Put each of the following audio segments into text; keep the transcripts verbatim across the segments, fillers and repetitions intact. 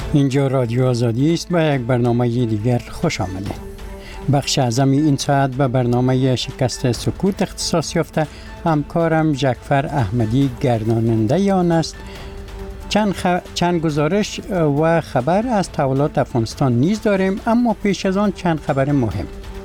اینجا رادیو آزادی است. با یک برنامه دیگر خوش آمدید. بخش اعظم این ساعت به برنامه شکست سکوت اختصاص یافته. همکارم جعفر احمدی گرداننده آن است. چند, خ... چند گزارش و خبر از تحولات افغانستان نیز داریم، اما پیش از آن چند خبر مهم.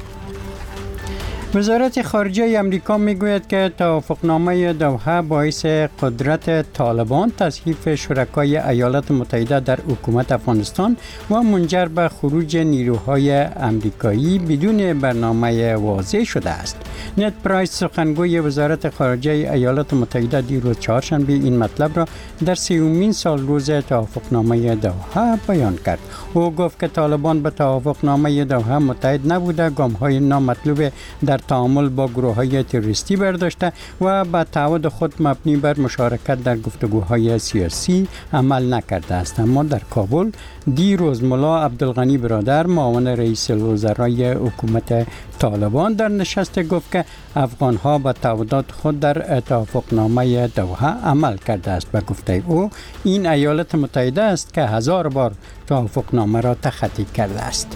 وزارت خارجه امریکا میگوید که توافقنامه دوحه باعث قدرت طالبان تضعیف شرکای ایالات متحده در حکومت افغانستان و منجر به خروج نیروهای امریکایی بدون برنامه واضح شده است. نت پرایس سخنگوی وزارت خارجه ایالات متحده دیروز چهارشنبه این مطلب را در سیومین سال روز توافقنامه دوحه بیان کرد. او گفت که طالبان به توافقنامه دوحه متحد نبوده، گام‌های نامطلوب در تعامل با گروه‌های تروریستی برداشته و به تعهد خود مبنی بر مشارکت در گفتگوهای سیاسی عمل نکرده است. اما در کابل دیروز ملا عبدالغنی برادر معاون رئیس الوزرای حکومت طالبان در نشست گفت که افغان‌ها به تعهدات خود در توافقنامه دوحه عمل کرده است. و گفته او این ایالات متحده است که هزار بار توافقنامه را تخطی کرده است.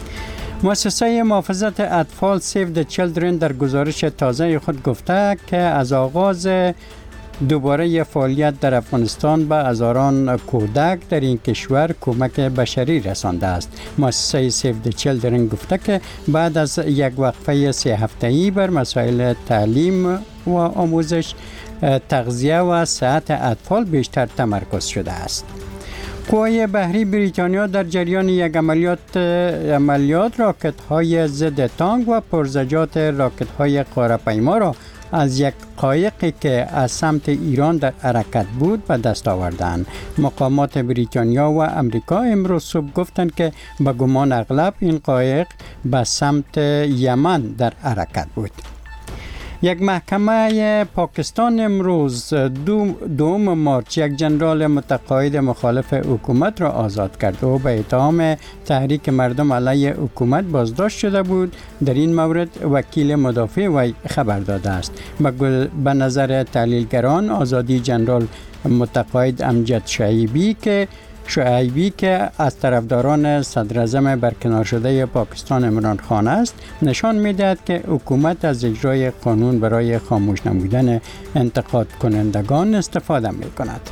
مؤسسه محافظت اطفال سیو د چیلدرن در گزارش تازه خود گفته که از آغاز دوباره فعالیت در افغانستان به هزاران کودک در این کشور کمک بشری رسانده است. مؤسسه سیو د چیلدرن گفته که بعد از یک وقفه سه هفته‌ای بر مسائل تعلیم و آموزش، تغذیه و صحت اطفال بیشتر تمرکز شده است. قوای بحری بریتانیا در جریان یک عملیات عملیات راکت‌های ضد تانک و پرزجات راکت‌های قاره‌پیما را از یک قایقی که از سمت ایران در حرکت بود به دست آوردند. مقامات بریتانیا و امریکا امروز صبح گفتند که به گمان اغلب این قایق به سمت یمن در حرکت بود. یک محکمه پاکستان امروز دو دوم مارچ یک جنرال متقاعد مخالف حکومت را آزاد کرد و به اتهام تحریک مردم علیه حکومت بازداشت شده بود. در این مورد وکیل مدافع وی خبر داده است. به نظر تحلیلگران آزادی جنرال متقاعد امجد شعیبی که شعیبی که از طرفداران صدراعظم برکنار شده پاکستان عمران خان است، نشان می‌دهد که حکومت از اجرای قانون برای خاموش نمودن انتقاد کنندگان استفاده می‌کند.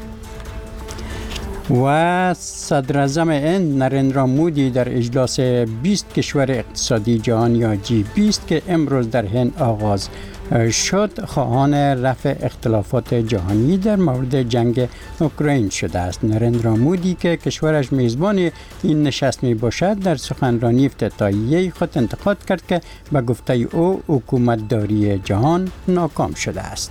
و صدراعظم هند نریندرا مودی در اجلاس بیست کشور اقتصادی جهان یا جی بیست که امروز در هند آغاز شد، خواهان رفع اختلافات جهانی در مورد جنگ اوکراین شده است. نریندرا مودی که کشورش میزبان این نشست می باشد، در سخنرانی افتتاحیه خود انتقاد کرد که به گفته او حکومت داری جهان ناکام شده است.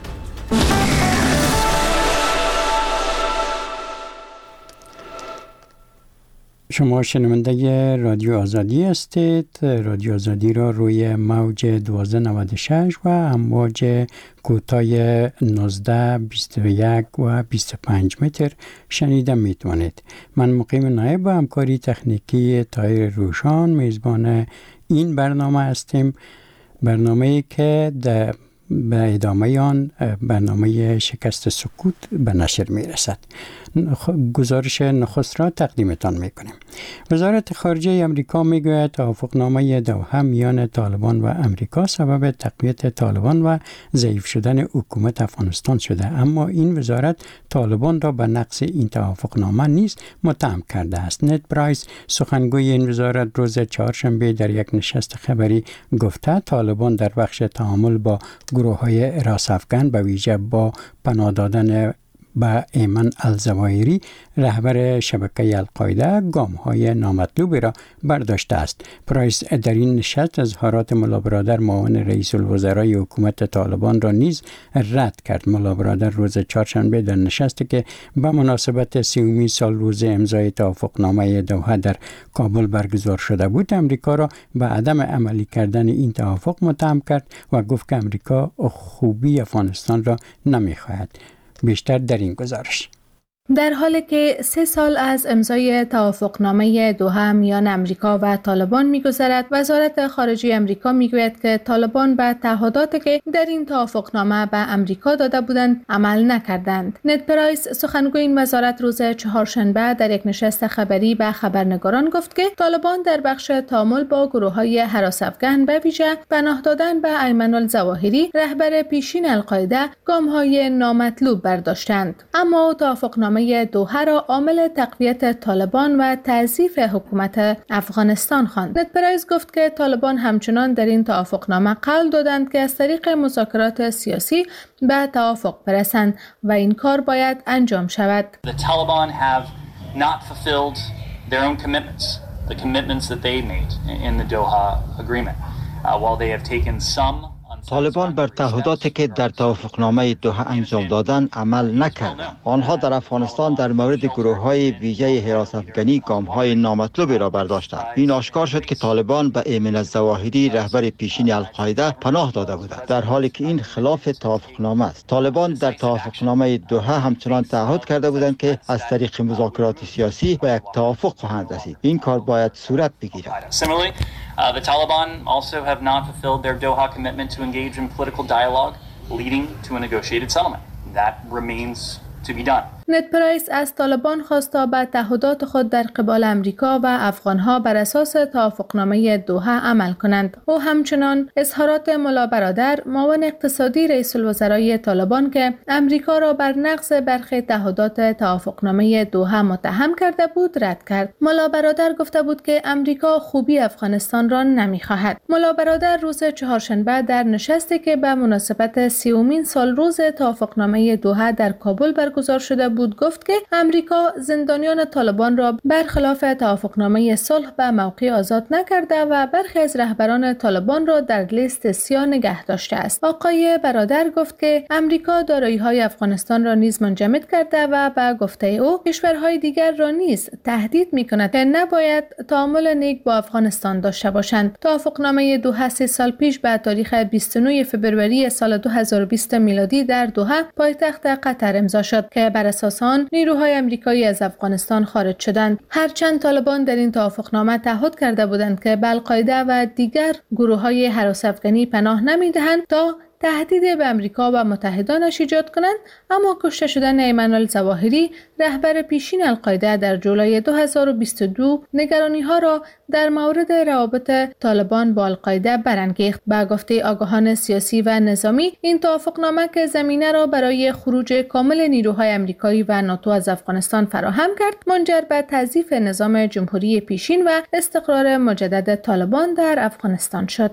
شما شنونده رادیو آزادی هستید. رادیو آزادی را روی موج دوازده نود و شش و امواج کوتاه نوزده، بیست و یک و بیست و پنج متر شنیده می توانید. من مقیم نایب و همکاری تکنیکی طاهر روشان میزبان این برنامه هستیم. برنامه‌ای که در به ادامه آن برنامه شکست سکوت به نشر می رسد. گزارش نخست را تقدیمتان می کنیم. وزارت خارجه امریکا می گوید توافقنامه دوحه میان طالبان و امریکا سبب تقویت طالبان و ضعیف شدن حکومت افغانستان شده، اما این وزارت طالبان را به نقض این توافقنامه نیز متهم کرده است. نت پرایس سخنگوی این وزارت روز چهارشنبه در یک نشست خبری گفته طالبان در بخش تعامل با گروه‌های راست افغان به ویژه با پناه دادن به ایمن الزواهری رهبر شبکه القاعده گام‌های نامطلوبی را برداشته است. پرایس در این نشست اظهارات ملا برادر معاون رئیس الوزرای حکومت طالبان را نیز رد کرد. ملا برادر روز چهارشنبه در نشستی که به مناسبت سیومین سال روز امضای توافقنامه دوحه در کابل برگزار شده بود، امریکا را به عدم عملی کردن این توافق متهم کرد و گفت که امریکا خوبی افغانستان را نمی‌خواهد. بیشتر در این گزارش. در حالی که سه سال از امضای توافقنامه دوحه میان امریکا و طالبان می‌گذرد، وزارت خارجه امریکا میگوید که طالبان به تعهداتی که در این توافقنامه به امریکا داده بودند عمل نکردند. نت پرایس سخنگوی این وزارت روز چهارشنبه در یک نشست خبری به خبرنگاران گفت که طالبان در بخش تعامل با گروه‌های هراس افغان به ویژه پناه دادن به ایمن الظواهری رهبر پیشین القاعده گام‌های نامطلوب برداشتند. اما توافقنامه دوحه را عامل تقویت طالبان و تضعیف حکومت افغانستان خواند. نت پرایس گفت که طالبان همچنان در این توافقنامه قول دادند که از طریق مذاکرات سیاسی به توافق برسند و این کار باید انجام شود. The Taliban have not fulfilled their own commitments, the commitments that they made in the Doha agreement. Uh, while they have taken some طالبان بر تعهداتی که در توافقنامه دوحه انجام دادن عمل نکردند. آنها در افغانستان در مورد گروه‌های ویژه حراس افغانی گام‌های نامطلوبی را برداشتند. این آشکار شد که طالبان به ایمن الظواهری رهبر پیشین القاعده پناه داده بودند، در حالی که این خلاف توافقنامه است. طالبان در توافقنامه دوحه همچنان تعهد کرده بودند که از طریق مذاکرات سیاسی به یک توافق خواهند رسید. این کار باید صورت بگیرد. Uh, the Taliban also have not fulfilled their Doha commitment to engage in political dialogue leading to a negotiated settlement. That remains to be done. نت پرایس از طالبان خواست تا به تعهدات خود در قبال امریکا و افغانها بر اساس توافقنامه دوحه عمل کنند. او همچنان اظهارات ملا برادر معاون اقتصادی رئیس الوزرای طالبان که امریکا را بر نقض برخی تعهدات توافقنامه دوحه متهم کرده بود رد کرد. ملا برادر گفته بود که امریکا خوبی افغانستان را نمی‌خواهد. ملا برادر روز چهارشنبه در نشستی که به مناسبت سیومین سال روز توافقنامه دوحه در کابل برگزار شده بود گفت که امریکا زندانیان طالبان را برخلاف توافقنامه صلح به موقع آزاد نکرده و برخی از رهبران طالبان را در لیست سیاه نگه داشته است. آقای برادر گفت که امریکا دارایی‌های افغانستان را نیز منجمد کرده و به گفته او کشورهای دیگر را نیز تهدید می‌کند که نباید تعامل نیک با افغانستان داشته باشند. توافقنامه دوحه سه سال پیش به تاریخ بیست و نه فوریه سال دو هزار و بیست میلادی در دوحه پایتخت قطر امضا شد که بر اساس آن نیروهای آمریکایی از افغانستان خارج شدند. هرچند طالبان در این توافقنامه تعهد کرده بودند که به القاعده و دیگر گروه‌های هراس افغانی پناه نمی‌دهند تا تهدید به امریکا و متحدانش ایجاد کنند، اما کشته شدن ایمن الظواهری رهبر پیشین القاعده در جولای دو هزار و بیست و دو نگرانی‌ها را در مورد روابط طالبان با القاعده برانگیخت. به گفته آگاهان سیاسی و نظامی، این توافقنامه که زمینه را برای خروج کامل نیروهای آمریکایی و ناتو از افغانستان فراهم کرد، منجر به تضعیف نظام جمهوری پیشین و استقرار مجدد طالبان در افغانستان شد.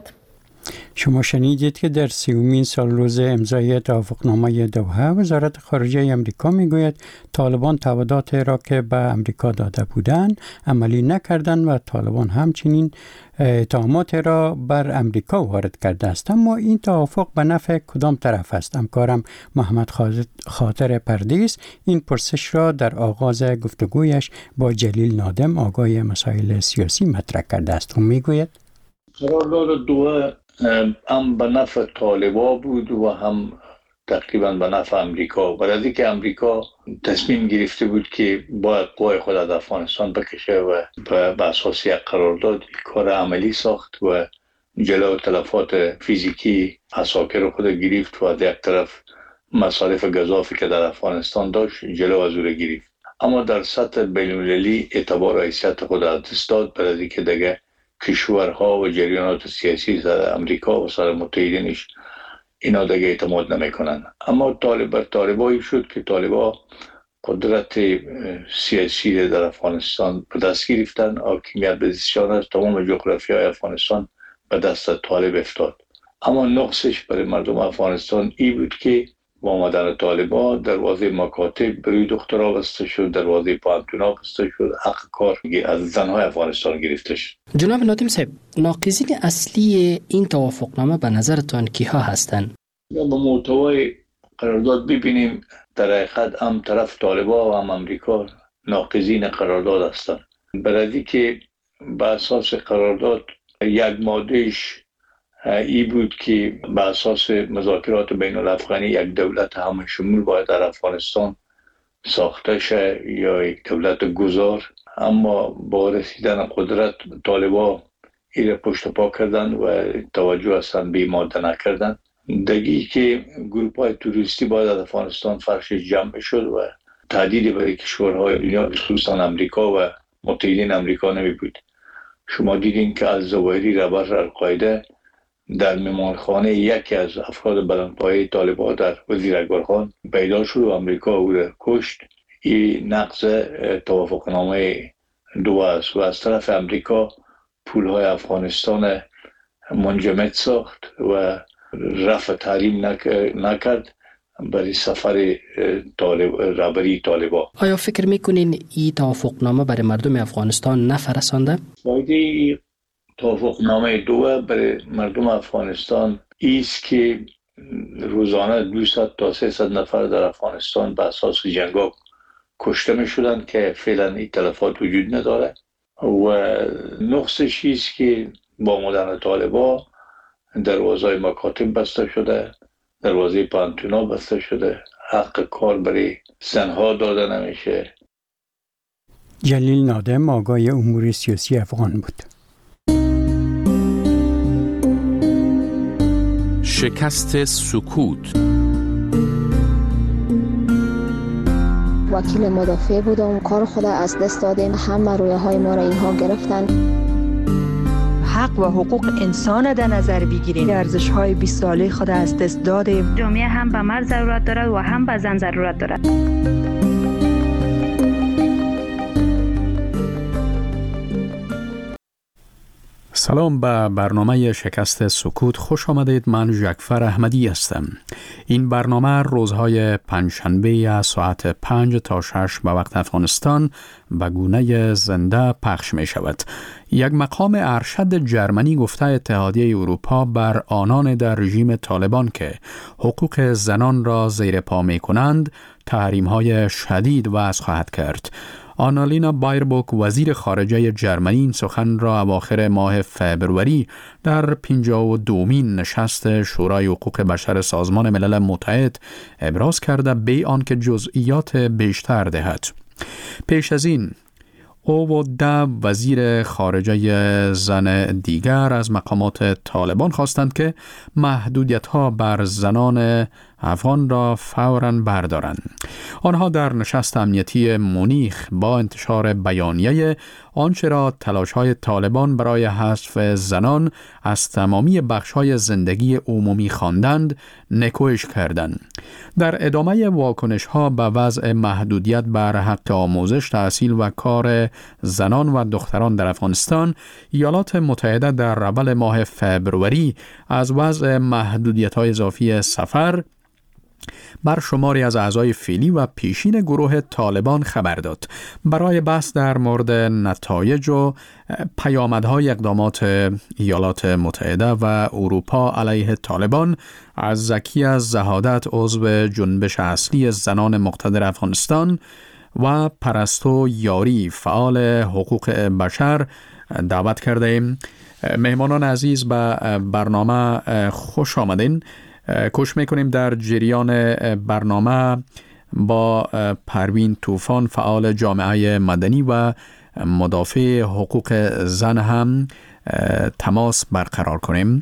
شما شنیدید که در سیومین سال روز امضای توافقنامه دوحه وزارت خارجه امریکا میگوید طالبان تعهدات را که به امریکا داده بودند عملی نکردند و طالبان همچنین اتهامات را بر امریکا وارد کرده است. اما این توافق به نفع کدام طرف است؟ همکارم محمد خاطر پردیس این پرسش را در آغاز گفتگویش با جلیل نادم آگاه مسائل سیاسی مطرح کرده است. او میگوید قرارداد دوحه هم به نفع طالبا بود و هم تقریبا به نفع امریکا. برای از اینکه امریکا تصمیم گرفته بود که باید قوای خود از افغانستان بکشه و به اساس یک قرارداد کار عملی ساخت و جلو تلفات فیزیکی عساکر خود گرفت و از یک طرف مصارف گزافی که در افغانستان داشت جلو از او گرفت. اما در سطح بین‌المللی اعتبار و حیثیت خود از دست داد برای از اینکه دیگه کشورها و جریانات سیاسی سر امریکا و سر متحدینش اینا دیگه اعتماد نمیکنن. اما طالب بر طالبایی شد که طالبا قدرت سیاسی در افغانستان به دست گرفتن. حاکمیت به دستشان از تمام جغرافیای افغانستان به دست طالب افتاد. اما نقصش برای مردم افغانستان ای بود که با آمدن طالبان دروازه مکاتب برای دخترها بسته شد، دروازه پانتونا بسته شد، حق کار از زنهای افغانستان گرفته شد. جناب نادم صاحب، ناقضین اصلی این توافقنامه به نظرتان کیها هستند؟ یا به محتوای قرارداد ببینیم، در حقیقت هم طرف طالبان و هم امریکا ناقضین قرارداد هستند. برای که به اساس قرارداد یک مادهش ای بود که به اساس مذاکرات بین الافغانی یک دولت همه شمول باید در افغانستان ساخته شه یا یک دولت گذار، اما با رسیدن قدرت طالبا ایره پشت پا کردن و توجه اصلا به ماده نکردن. دگی که گروپ های توریستی باید از افغانستان فرش جمع شد و تهدیدی برای کشورهای دنیا خصوصا امریکا و متحدین امریکا نمی بود. شما دیدین که الزواهری رهبر القاعده در مهمانخانه یکی از افراد بلندپایه طالبان در وزیراکبرخان پیدا شد و امریکا او را کشت. این نقض توافقنامه دوحه است و از طرف امریکا پولهای افغانستان منجمد ساخت و رفع تحریم نکرد برای سفر طالب رهبری طالبان. آیا فکر میکنین این توافقنامه برای مردم افغانستان نفرسانده؟ فایده توافقنامه دوحه برای مردم افغانستان ایست که روزانه دویست تا سیصد نفر در افغانستان به اساس جنگا کشته می شدن که فعلا این تلفات وجود نداره و نقصش ایست که با آمدن طالبا دروازه مکاتب بسته شده، دروازه پانتونا بسته شده، حق کار برای زنها داده نمیشه. جلیل نادم آقای امور سیاسی افغان بود. شکست سکوت. وکیل مدافع بودم، کار خود از دست دادیم، همه رویه های ما را اینها گرفتن. حق و حقوق انسان در نظر بگیریم. ارزش های بیست ساله خود از دست دادیم. جامعه هم به مرد ضرورت دارد و هم به زن ضرورت دارد. سلام به برنامه شکست سکوت، خوش آمدید. من جعفر احمدی هستم. این برنامه روزهای پنجشنبه از ساعت پنج تا شش به وقت افغانستان به گونه زنده پخش می شود. یک مقام ارشد جرمنی گفته اتحادیه اروپا بر آنان در رژیم طالبان که حقوق زنان را زیر پا می کنند تحریم های شدید وضع خواهد کرد. آنالینا بایربوک وزیر خارجه جرمنی این سخن را اواخر ماه فبروری در پنجاه و دومین نشست شورای حقوق بشر سازمان ملل متحد ابراز کرده بی آنکه جزئیات بیشتر دهد. پیش از این او و ده وزیر خارجه زن دیگر از مقامات طالبان خواستند که محدودیت‌ها بر زنان افغان را فوراً بردارند. آنها در نشست امنیتی مونیخ با انتشار بیانیه آنچه را تلاش‌های طالبان برای حذف زنان از تمامی بخش‌های زندگی عمومی خواندند، نکوهش کردند. در ادامه واکنش‌ها به وضع محدودیت بر حق آموزش، تحصیل و کار زنان و دختران در افغانستان، ایالات متحده در اول ماه فبروری از وضع محدودیت‌های اضافی سفر بر شماری از اعضای فعلی و پیشین گروه طالبان خبر داد. برای بحث در مورد نتایج و پیامدهای اقدامات ایالات متحده و اروپا علیه طالبان از زکی از زهادت، عضو جنبش اصلی زنان مقتدر افغانستان، و پرستو یاری، فعال حقوق بشر، دعوت کرده ایم. مهمانان عزیز به برنامه خوش آمدین. کوشش میکنیم در جریان برنامه با پروین طوفان، فعال جامعه مدنی و مدافع حقوق زن هم تماس برقرار کنیم.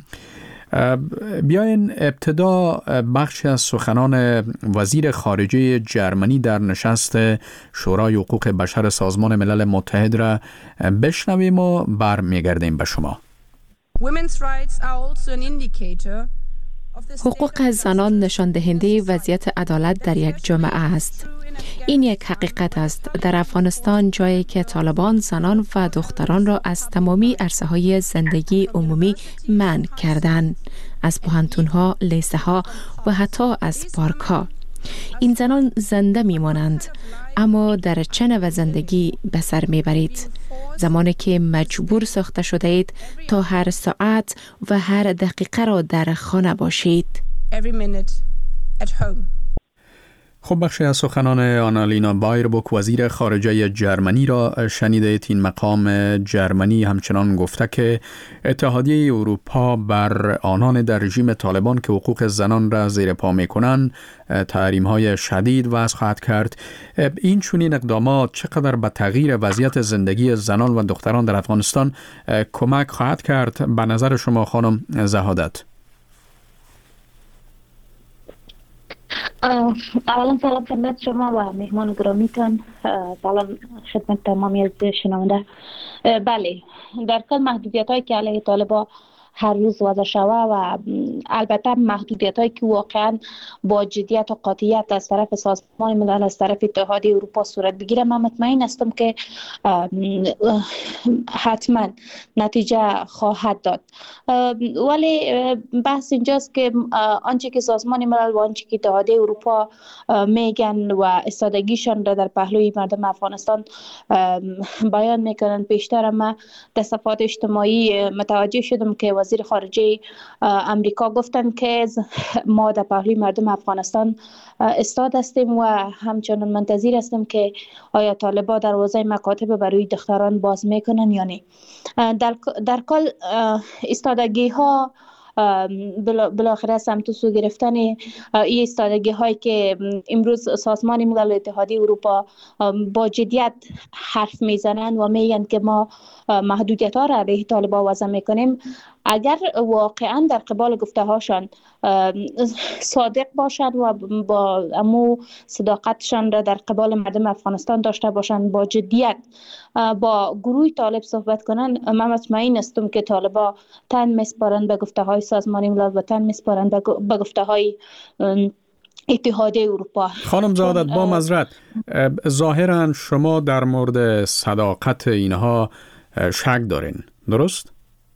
بیاین ابتدا بخشی از سخنان وزیر خارجه جرمنی در نشست شورای حقوق بشر سازمان ملل متحد را بشنویم و برمیگردیم به شما. حقوق زنان نشان دهنده وضعیت عدالت در یک جامعه است. این یک حقیقت است. در افغانستان، جایی که طالبان زنان و دختران را از تمامی عرصه‌های زندگی عمومی منع کردند، از پوهنتون‌ها، لیسه‌ها و حتی از پارک‌ها. این زنان زنده میمانند، اما در چه نوع زندگی به سر میبرید؟ زمانی که مجبور ساخته شده اید تا هر ساعت و هر دقیقه را در خانه باشید. خب بخشی از سخنان آنالینا بایربوک وزیر خارجه جرمنی را شنیدید. این مقام جرمنی همچنان گفته که اتحادیه اروپا بر آنان در رژیم طالبان که حقوق زنان را زیر پا می‌کنند تحریم‌های شدید وضع خواهد کرد. این چنین اقدامات چقدر به تغییر وضعیت زندگی زنان و دختران در افغانستان کمک خواهد کرد به نظر شما خانم زهادت؟ اولا سلام خدمت شما و مهمان گرامیتان. سلام خدمت تمامی از شنونده. بله، در کل محدودیت هایی که علیه طالبان هر روز وضع شوه و البته محدودیت هایی که واقعا با جدیت و قاطعیت از طرف سازمان ملل از طرف اتحادیه اروپا صورت بگیره، من مطمئن هستم که حتما نتیجه خواهد داد. ولی بحث اینجاست که آنچه که سازمان ملل و آنچه که اتحادیه اروپا میگن و استادگیشان را در پهلوی مردم افغانستان بیان میکنن، پیشتر ما در صفحات اجتماعی متوجه شدم که وزیر خارجه امریکا گفتن که ما در پهلوی مردم افغانستان استاد هستیم و همچنان منتظر هستیم که آیا طالبان دروازه مکاتب برای دختران باز میکنن یا نه. در, در کل استادگی ها بالاخره سمت سو گرفتن این استادگی هایی که امروز سازمان ملل و اتحادیه اروپا با جدیت حرف میزنن و میگن که ما محدودیت ها را علیه طالبان وضع میکنیم، اگر واقعا در قبال گفته هاشان صادق باشند و با امو صداقتشان را در قبال مردم افغانستان داشته باشند، با جدیت با گروه طالب صحبت کنند، من مطمئن هستم که طالبان تن میسپارند به گفته های سازمان ملل و تن میسپارند به گفته های اتحادیه اروپا. خانم زهادت، با معذرت، ظاهرا شما در مورد صداقت اینها شک دارین، درست؟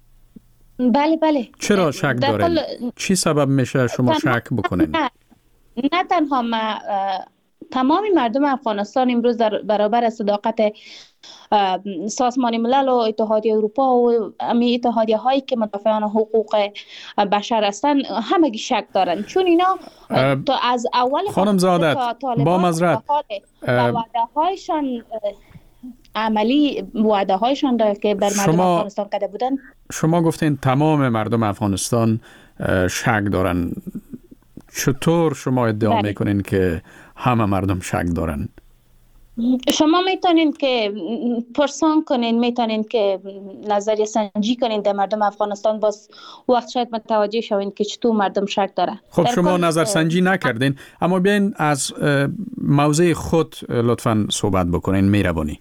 بله بله. چرا شک دارین؟ کل... چی سبب میشه شما تن... شک بکنین؟ نه, نه تنها ما تمامی مردم افغانستان امروز در برابر صداقت سازمان ملل و اتحادیه اروپا و امی اتحادیه هایی که مدافعان حقوق بشر هستند همگی شک دارند، چون اینا تا از اول خانم زهادت با معذرت وعده هایشان عملی وعده هایشان را که بر مردم افغانستان کرده بودن. شما گفتین تمام مردم افغانستان شک دارن، چطور شما ادعا بله. میکنین که همه مردم شک دارن؟ شما میتونین که پرسان کنین، میتونین که نظریه سنجی کنین در مردم افغانستان، باز وقت شاید متوجه شوین که چطور مردم شک داره. خب شما نظر سنجی نکردین، اما بیاین از موضع خود لطفاً صحبت بکنین، میربانی.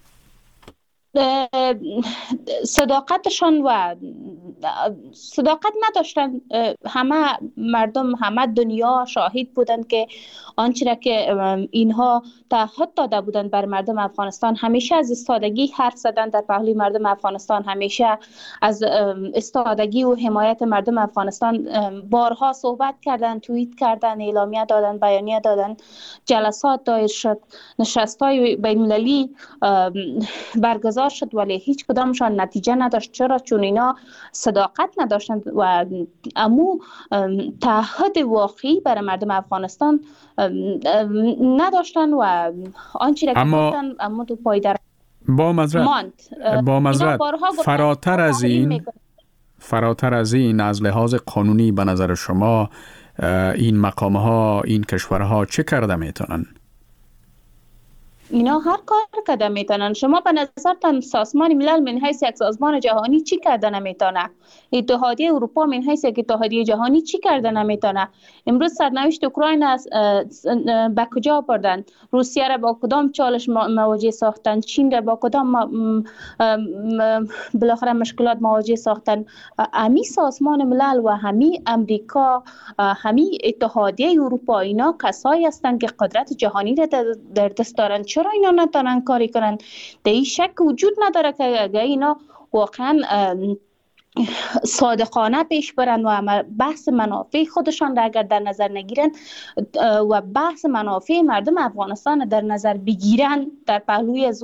صداقتشان و صداقت نداشتن. همه مردم، همه دنیا شاهد بودند که آنچه را که اینها تعهد داده بودند بر مردم افغانستان، همیشه از استادگی حرف زدن در پهلوی مردم افغانستان، همیشه از استادگی و حمایت مردم افغانستان بارها صحبت کردن، توییت کردن، اعلامیه دادن، بیانیه دادن، جلسات دایر شد، نشست‌های بین‌المللی برگزار شد، ولی هیچ کدامشان نتیجه نداشت. چرا؟ چون اینا صداقت نداشتند و امو تعهد واقعی برای مردم افغانستان نداشتن و آنچه را که گفتن امو تو پایدر با مذرت با مذرت فراتر از این فراتر از این از لحاظ قانونی به نظر شما این مقام‌ها، این کشورها چه کرده میتونن؟ اینا هر کار کرده میتونن. شما به نظرتان سازمان ملل من حیث یک سازمان جهانی چی کرده نمیتونه؟ اتحادیه اروپا من حیث یک اتحادیه جهانی چی کرده نمیتونه؟ امروز سرنوشت اوکراین از به کجا بردن؟ روسیه را با کدام چالش مواجه ساختن؟ چین را با کدام بالاخره مشکلات مواجه ساختن؟ همی سازمان ملل و همی امریکا، همی اتحادیه اروپا، اینا کسایی هستند که قدرت جهانی را در دست دارن. چرا اینا نتونن کاری کنن؟ در این شک وجود نداره که اگر اینا واقعا صادقانه پیش برن و بحث منافع خودشان را اگر در نظر نگیرن و بحث منافع مردم افغانستان در نظر بگیرن در پهلوی از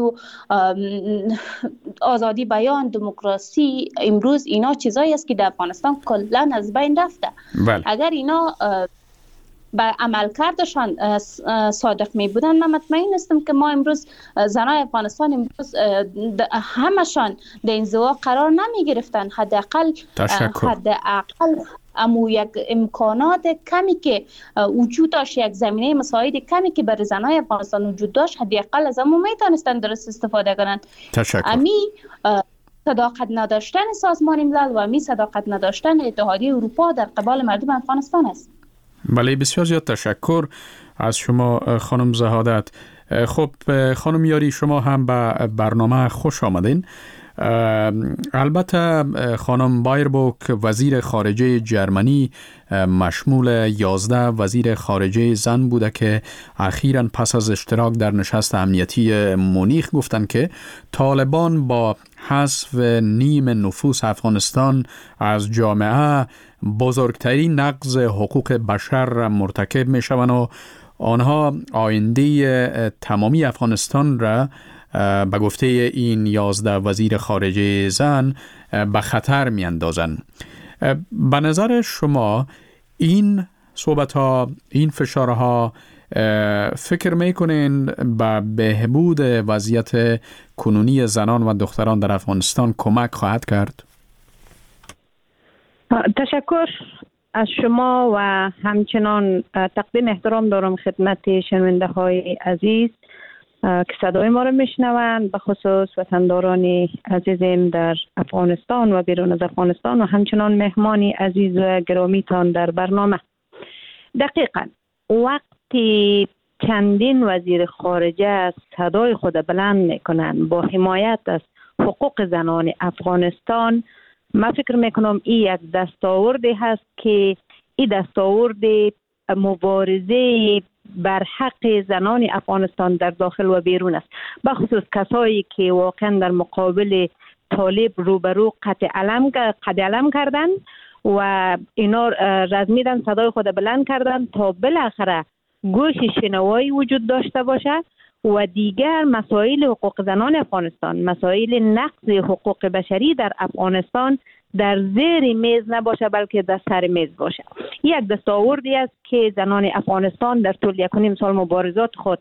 آزادی بیان، دموکراسی، امروز اینا چیزایی است که در افغانستان کلا از بین رفته. بله. اگر اینا به عملکردشان صادق می بودن، من مطمئن هستم که ما امروز زنای افغانستان امروز همشان در انزوا قرار نمی گرفتن. حداقل حداقل امو یک امکانات کمی که وجود داشت، یک زمینه مساعد کمی که برای زنای افغانستان وجود داشت، حداقل از امو میتونستن درست استفاده کنند. تشکر. امی صداقت نداشتن سازمان ملل و امی صداقت نداشتن اتحادیه اروپا در قبال مردم افغانستان است. بله، بسیار زیاد تشکر از شما خانم زهادت. خب خانم یاری، شما هم به برنامه خوش آمدین. البته خانم بایربوک وزیر خارجه جرمنی مشمول یازده وزیر خارجه زن بوده که اخیراً پس از اشتراک در نشست امنیتی مونیخ گفتند که طالبان با حذف نیم نفوس افغانستان از جامعه بزرگترین نقض حقوق بشر مرتکب می شوند و آنها آینده تمامی افغانستان را به گفته این یازده وزیر خارجه زن به خطر می اندازن. به نظر شما این صحبت‌ها، این فشارها فکر میکنین به بهبود وضعیت کنونی زنان و دختران در افغانستان کمک خواهد کرد؟ تشکر از شما و همچنان تقدیم احترام دارم خدمت شنونده های عزیز که صدای ما رو میشنوند، به خصوص وطنداران عزیزم در افغانستان و بیرون از افغانستان و همچنان مهمانی عزیز و گرامیتان در برنامه. دقیقاً وقتی چندین وزیر خارجه صدای خود بلند میکنند با حمایت از حقوق زنان افغانستان، من فکر میکنم این یک دستاوردی هست که این دستاورد مبارزه بر حق زنان افغانستان در داخل و بیرون است، به خصوص کسایی که واقعا در مقابل طالب روبرو قطع علم قطع علم کردن و اینا رزمیدن، صدای خود بلند کردن تا بالاخره گوش شنوایی وجود داشته باشه و دیگر مسائل حقوق زنان افغانستان، مسائل نقض حقوق بشری در افغانستان در زیر میز نباشه بلکه در سر میز باشه. یک دستاوردی است که زنان افغانستان در طول یک و نیم سال مبارزات خود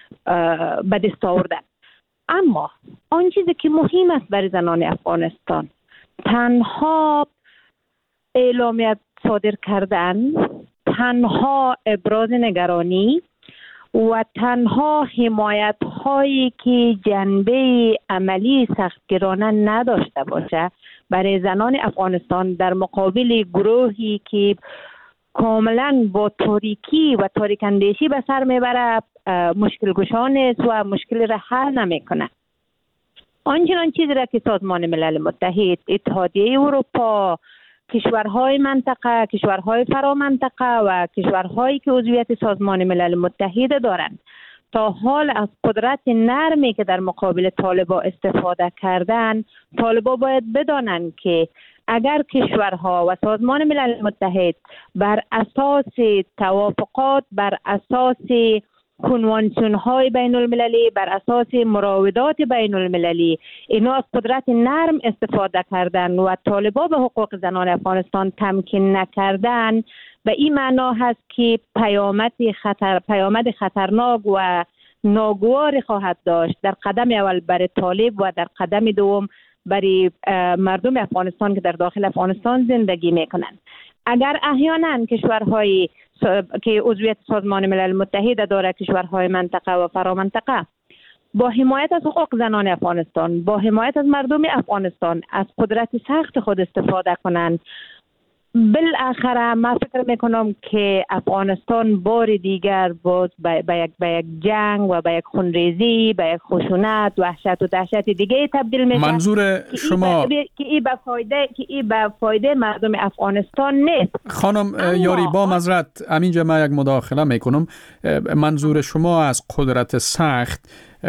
به دست آوردن. اما آن چیزی که مهم است برای زنان افغانستان تنها اعلامیت صادر کردن، تنها ابراز نگرانی و تنها حمایت هایی که جنبه عملی سختگیرانه نداشته باشه برای زنان افغانستان در مقابل گروهی که کاملا با تاریکی و تاریک اندیشی به سر میبره مشکل گشان است و مشکل را حل نمیکنه. آنچنان چیزی را که سازمان ملل متحد، اتحادیه اروپا، کشورهای منطقه، کشورهای فرامنطقه و کشورهایی که عضویت سازمان ملل متحد دارند تا حال از قدرت نرمی که در مقابل طالبا استفاده کردن، طالبا باید بدانند که اگر کشورها و سازمان ملل متحد بر اساس توافقات، بر اساس کنوانسیون های بین المللی، بر اساس مراودات بین المللی اینا از قدرت نرم استفاده کردن و طالبا به حقوق زنان افغانستان تمکین نکردن، به این معنا هست که پیامد خطر پیامد خطرناک و ناگوار خواهد داشت در قدم اول برای طالب و در قدم دوم برای مردم افغانستان که در داخل افغانستان زندگی میکنند. اگر احیانا کشورهای که عضویت سازمان ملل متحد داره، کشورهای منطقه و فرامنطقه، با حمایت از حقوق زنان افغانستان، با حمایت از مردم افغانستان از قدرت سخت خود استفاده کنند، بالاخره من فکر میکنم که افغانستان بار دیگر باز به یک به یک جنگ و به یک خونریزی، به یک خشونت، وحشت و دهشت دیگه تبدیل میشه. منظور شما که این به فایده که این به فایده مردم افغانستان نیست. خانم یاری با معذرت همینجا من یک مداخله میکنم. منظور شما از قدرت سخت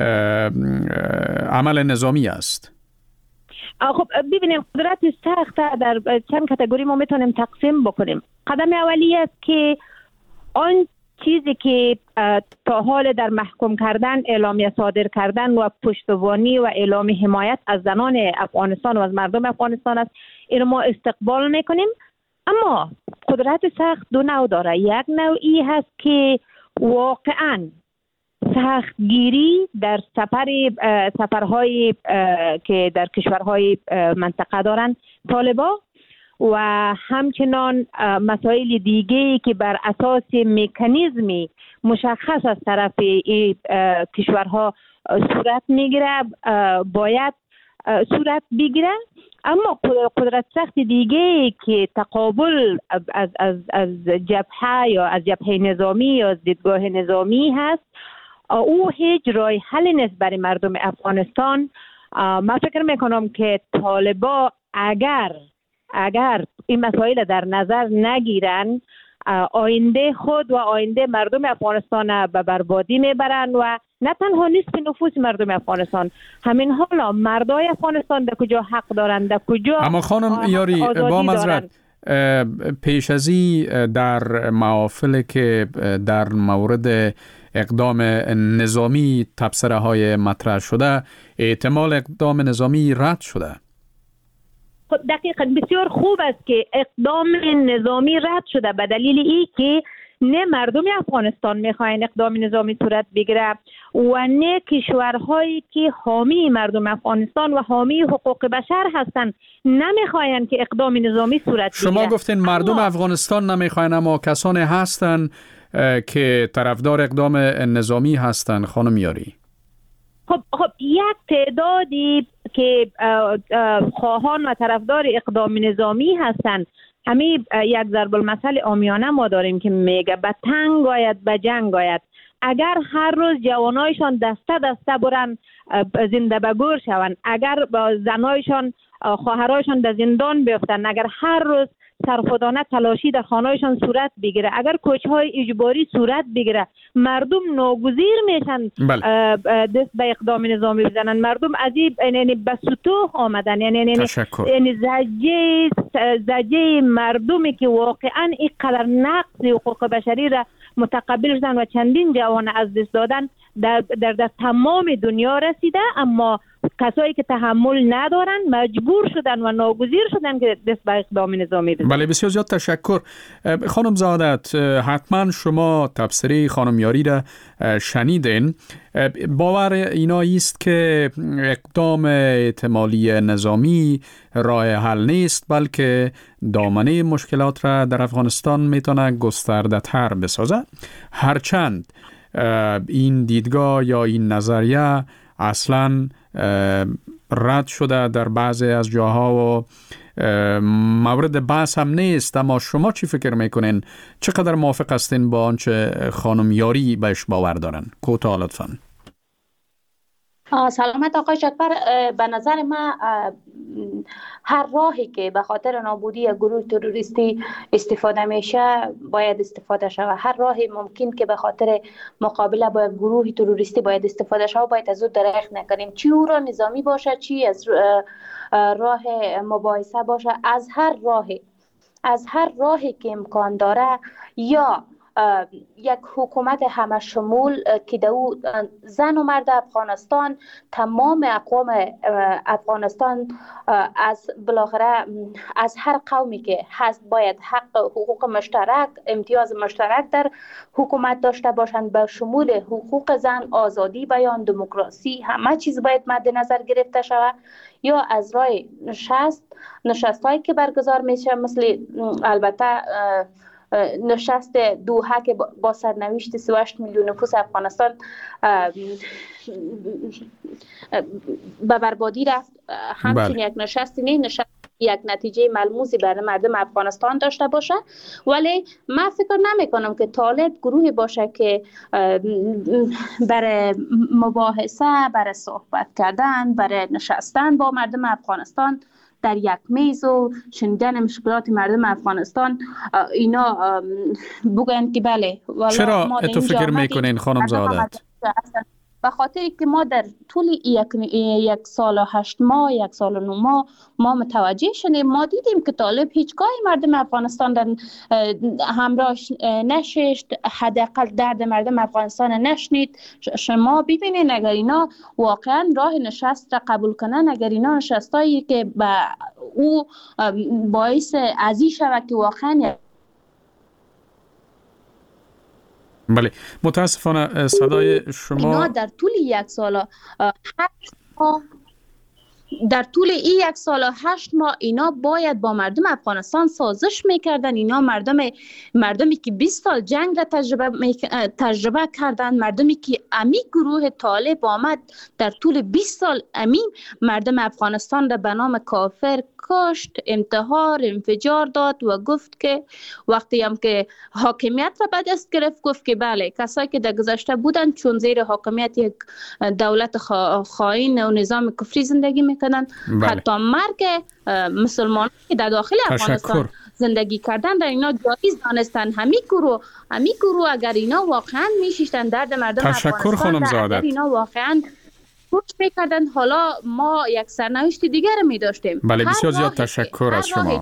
عمل نظامی است؟ خب ببینیم قدرت سخت در چند کاتگوری ما میتونیم تقسیم بکنیم. قدم اولی است که آن چیزی که تا حال در محکوم کردن، اعلامیه صادر کردن و پشتوانی و اعلام حمایت از زنان افغانستان و از مردم افغانستان است، این ما استقبال میکنیم اما قدرت سخت دو نوع داره. یک نوعی هست که واقعا سختگیری در سفر سفرهای که در کشورهای منطقه دارن طالبا و همچنان مسائل دیگه که بر اساس مکانیزمی مشخص از طرف کشورها صورت میگیره باید صورت بگیره. اما قدرت سخت دیگه که تقابل از از از جبهه یا از جبهه نظامی یا از دیدگاه نظامی هست، او هیچ راه حل نیست برای مردم افغانستان. من فکر میکنم که طالبا اگر اگر این مسائل در نظر نگیرن، آینده خود و آینده مردم افغانستان به بربادی میبرن و نه تنها نصف نفوس مردم افغانستان، همین حالا مردای افغانستان در کجا حق دارند، در کجا. اما خانم یاری با معذرت پیش ازی در محافل که در مورد اقدام نظامی تبصره های مطرح شده، احتمال اقدام نظامی رد شده. دقیقاً بسیار خوب است که اقدام نظامی رد شده به دلیل ای که نه مردم افغانستان میخواین اقدام نظامی صورت بگیره و نه کشورهایی که حامی مردم افغانستان و حامی حقوق بشر هستند نمیخواین که اقدام نظامی صورت بگیره. شما گفتین مردم اما افغانستان نمیخواین، اما کسانی هستند که طرفدار اقدام نظامی هستند خانم یاری. خب خب یک تعدادی که خواهان و طرفدار اقدام نظامی هستند، همین یک ضرب المثل عامیانه ما داریم که میگه به تنگ آید به جنگ آید. اگر هر روز جوانایشان دسته دسته برن زنده به گور شوند، اگر زنایشان خواهرایشان در زندان بیفتن، اگر هر روز سرخودانه تلاشی در خانهایشان صورت بگیره، اگر کوچهای اجباری صورت بگیره، مردم ناگزیر میشن دست به اقدام نظامی بزنن. مردم عجیب یعنی به سطوح آمدن، یعنی یعنی زجه زجه مردمی که واقعا اینقدر نقض حقوق بشری را متقبل شدن و چندین جوان از دست دادن در, در, در تمام دنیا رسیده، اما کسایی که تحمل ندارن مجبور شدن و ناگزیر شدن که دست به اقدام نظامی بزنن. بله بسیار زیاد تشکر. خانم زادت، حتما شما تبصره خانم یاری را شنیدین. باور اینا است که اقدام احتمالی نظامی راه حل نیست، بلکه دامنه مشکلات را در افغانستان میتونه گسترده تر بسازه. هرچند این دیدگاه یا این نظریه اصلاً رد شده در بعضی از جاها و مورد بحث هم نیست، اما شما چی فکر میکنین؟ چقدر موافق هستین با آنچه خانم یاری بهش باور دارن؟ کوتاه لطفاً. سلامت آقای جعفر، به نظر من هر راهی که به خاطر نابودی گروه تروریستی استفاده میشه باید استفاده شود. هر راهی ممکن که به خاطر مقابله با گروه تروریستی باید استفاده شود باید از او درک نکنیم، چی او را نظامی باشه چی از راه مباحثه باشه. از هر راهی از هر راهی که امکان داره، یا یک حکومت همه شمول که دو زن و مرد افغانستان، تمام اقوام افغانستان از بالاخره از هر قومی که هست باید حق حقوق مشترک، امتیاز مشترک در حکومت داشته باشند، به شمول حقوق زن، آزادی بیان، دموکراسی، همه چیز باید مد نظر گرفته شود. یا از راه نشست نشست هایی که برگزار میشه، مثل البته نشست دوحه که با سرنوشت سی و هشت میلیون نفوس افغانستان به بربادی رفت، همچنین یک نشست نه نشست یک نتیجه ملموسی برای مردم افغانستان داشته باشه. ولی من فکر نمی کنم که طالب گروهی باشه که برای مباحثه، برای صحبت کردن، برای نشستن با مردم افغانستان در یک میز و شنیدن مشکلات مردم افغانستان اینا بگن که بله. چرا تو فکر میکنین خانم زادت؟ به خاطر که ما در طول یک یک سال و هشت ماه یک سال و نه ماه ما متوجه شدیم، ما دیدیم که طالب هیچگاه مردم افغانستان در همراه نشست، حداقل درد مردم افغانستان نشنید. شما ببینید اگر اینا واقعا راه نشست را قبول کنن، اگر اینا نشستایی که به او باعث ازی شود که واقعا. بله متاسفانه صدای شما اینا در طول یک سال هشت ماه در طول این یک سال و هشت ماه اینا باید با مردم افغانستان سازش میکردن. اینا مردم مردمی که بیست سال جنگ را تجربه تجربه کردن، مردمی که امی گروه طالب آمد در طول بیست سال امی مردم افغانستان را به نام کافر کشت، انتحار، انفجار داد و گفت که وقتی هم که حاکمیت را به دست گرفت گفت که بله کسایی که در گذشته بودن چون زیر حاکمیت یک دولت خائن و نظام کفری زندگی میکنن، بله. حتی مرگ مسلمان که در داخل افغانستان زندگی کردن در اینا جایز دانستن. همی گروه همی گروه اگر اینا واقعا میشیشتن درد مردم تشکر خانم زاده. اگر اینا واقعا کوچ میکردن حالا ما یک سرنوشت دیگر می داشتیم. بله بسیار زیاد تشکر از شما.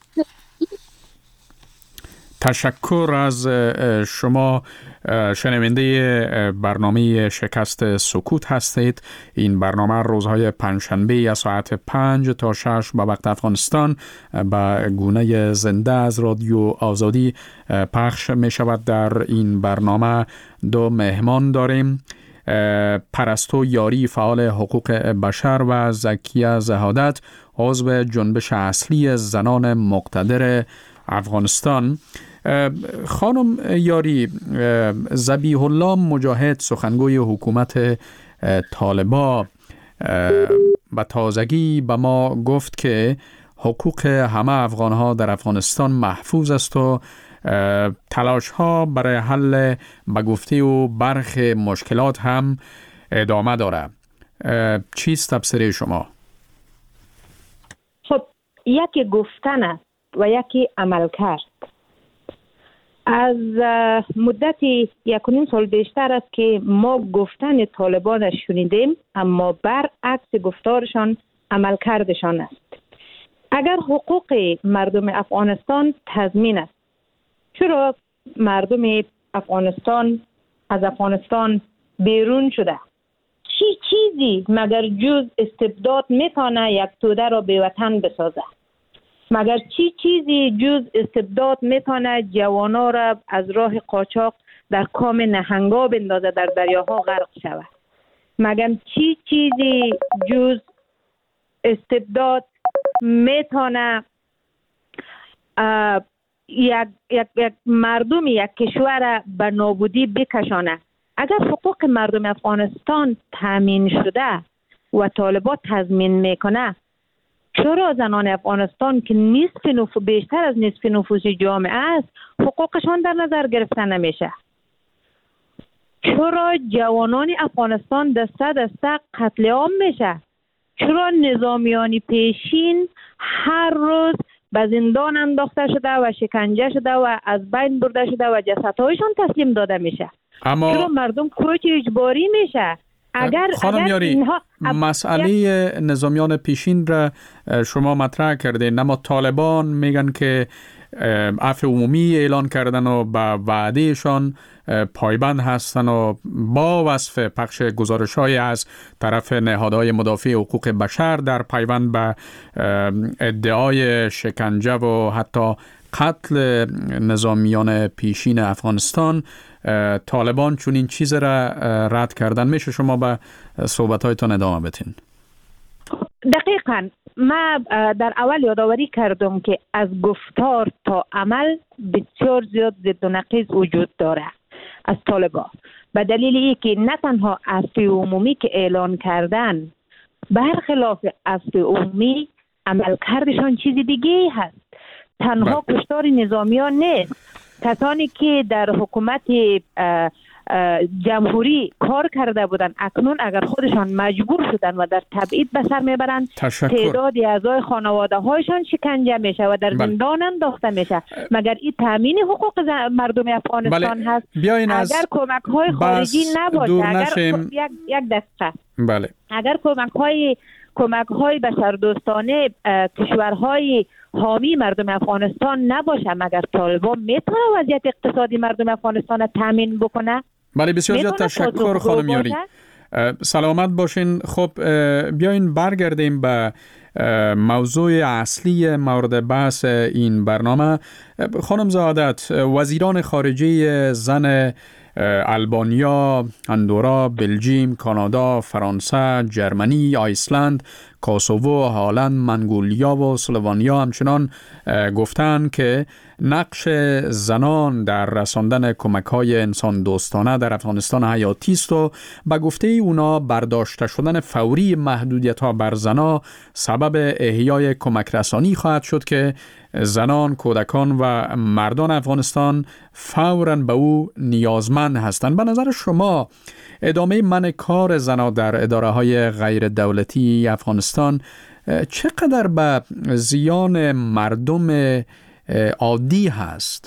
تشکر از شما. شنونده برنامه شکست سکوت هستید. این برنامه روزهای پنجشنبه از ساعت پنج تا شش به وقت افغانستان به گونه زنده از رادیو آزادی پخش می شود. در این برنامه دو مهمان داریم: پرستو یاری فعال حقوق بشر و زکیه زهادت عضو جنبش اصلی زنان مقتدر افغانستان. خانم یاری، ذبیح الله مجاهد سخنگوی حکومت طالبان به تازگی به ما گفت که حقوق همه افغانها در افغانستان محفوظ است و تلاش ها برای حل به گفته و برخی مشکلات هم ادامه داره. چیست تفسیر شما؟ خب یکی گفتن است و یکی عمل کرد. از مدتی یک و نیم سال بیشتر است که ما گفتن طالبان شنیدیم، اما برعکس گفتارشان عمل کردشان است. اگر حقوق مردم افغانستان تضمین است، چرا مردم افغانستان از افغانستان بیرون شده؟ چی چیزی مگر جز استبداد میتونه یک توده را به وطن بسازه؟ مگر چی چیزی جز استبداد میتونه جوانا را از راه قاچاق در کام نهنگا بندازه، در دریاها غرق شود؟ مگر چی چیزی جز استبداد میتونه یک, یک, یک مردم یک کشور به نابودی بکشانه؟ اگر حقوق مردم افغانستان تامین شده و طالبان تضمین میکنه، چرا زنان افغانستان که نصف نفوس بیشتر از نصف نفوس جامعه است حقوقشان در نظر گرفته نمیشه؟ چرا جوانان افغانستان دسته دسته قتل عام میشه؟ چرا نظامیان پیشین هر روز به زندان انداخته شده و شکنجه شده و از بین برده شده و جسدهایشان تسلیم داده میشه؟ اما چرا مردم کوچ اجباری میشه؟ اگر خانم اگر یاری اینها مسئله نظامیان پیشین را شما مطرح کردین، اما طالبان میگن که عفو عمومی اعلان کردن و به وعدهشان پایبند هستن و با وصف پخش گزارش‌های از طرف نهادهای مدافع حقوق بشر در پیوند به ادعای شکنجه و حتی قتل نظامیان پیشین افغانستان، طالبان چون این چیز را رد کردن. میشه شما به صحبت‌هایتان ادامه بدین؟ دقیقاً ما در اول یادآوری کردم که از گفتار تا عمل بسیار زیاد ضد و نقیض وجود داره از طالبان، به دلیل اینکه نه تنها عفو عمومی که اعلان کردن، برخلاف عفو عمومی عمل کردشان چیز دیگه هست. تنها کشتار نظامیان نیست، کسانی که در حکومت جمهوری کار کرده بودن اکنون اگر خودشان مجبور شدن و در تبعید به سر میبرند، تعداد اعضای خانواده هایشان شکنجه میشه و در زندان انداخته میشه. مگر این تامین حقوق مردم افغانستان بله. هست؟ اگر کمک های خارجی نباشه، اگر یک یک دقیقه بله. اگر کمک های کمک های بشردوستانه کشورهای حامی مردم افغانستان نباشه، مگر طالبان میتونه وضعیت اقتصادی مردم افغانستان را تامین بکنه؟ بله بسیار زیاد تشکر خانم یاری، سلامت باشین. خب بیاین برگردیم به موضوع اصلی مورد بحث این برنامه. خانم زهادت، وزیران خارجه زن آلبانیا، اندورا، بلژیم، کانادا، فرانسه، جرمنی، آیسلند، کوسوو، هالند، منگولیا و اسلوونیا همچنان گفتند که نقش زنان در رساندن کمک‌های انسان دوستانه در افغانستان حیاتی است و به گفته اونا برداشته شدن فوری محدودیت‌ها بر زنان سبب احیای کمک رسانی خواهد شد که زنان، کودکان و مردان افغانستان فوراً به او نیازمند هستند. به نظر شما ادامه منع کار زنان در اداره‌های غیر دولتی افغانستان چقدر به زیان مردم عادی هست؟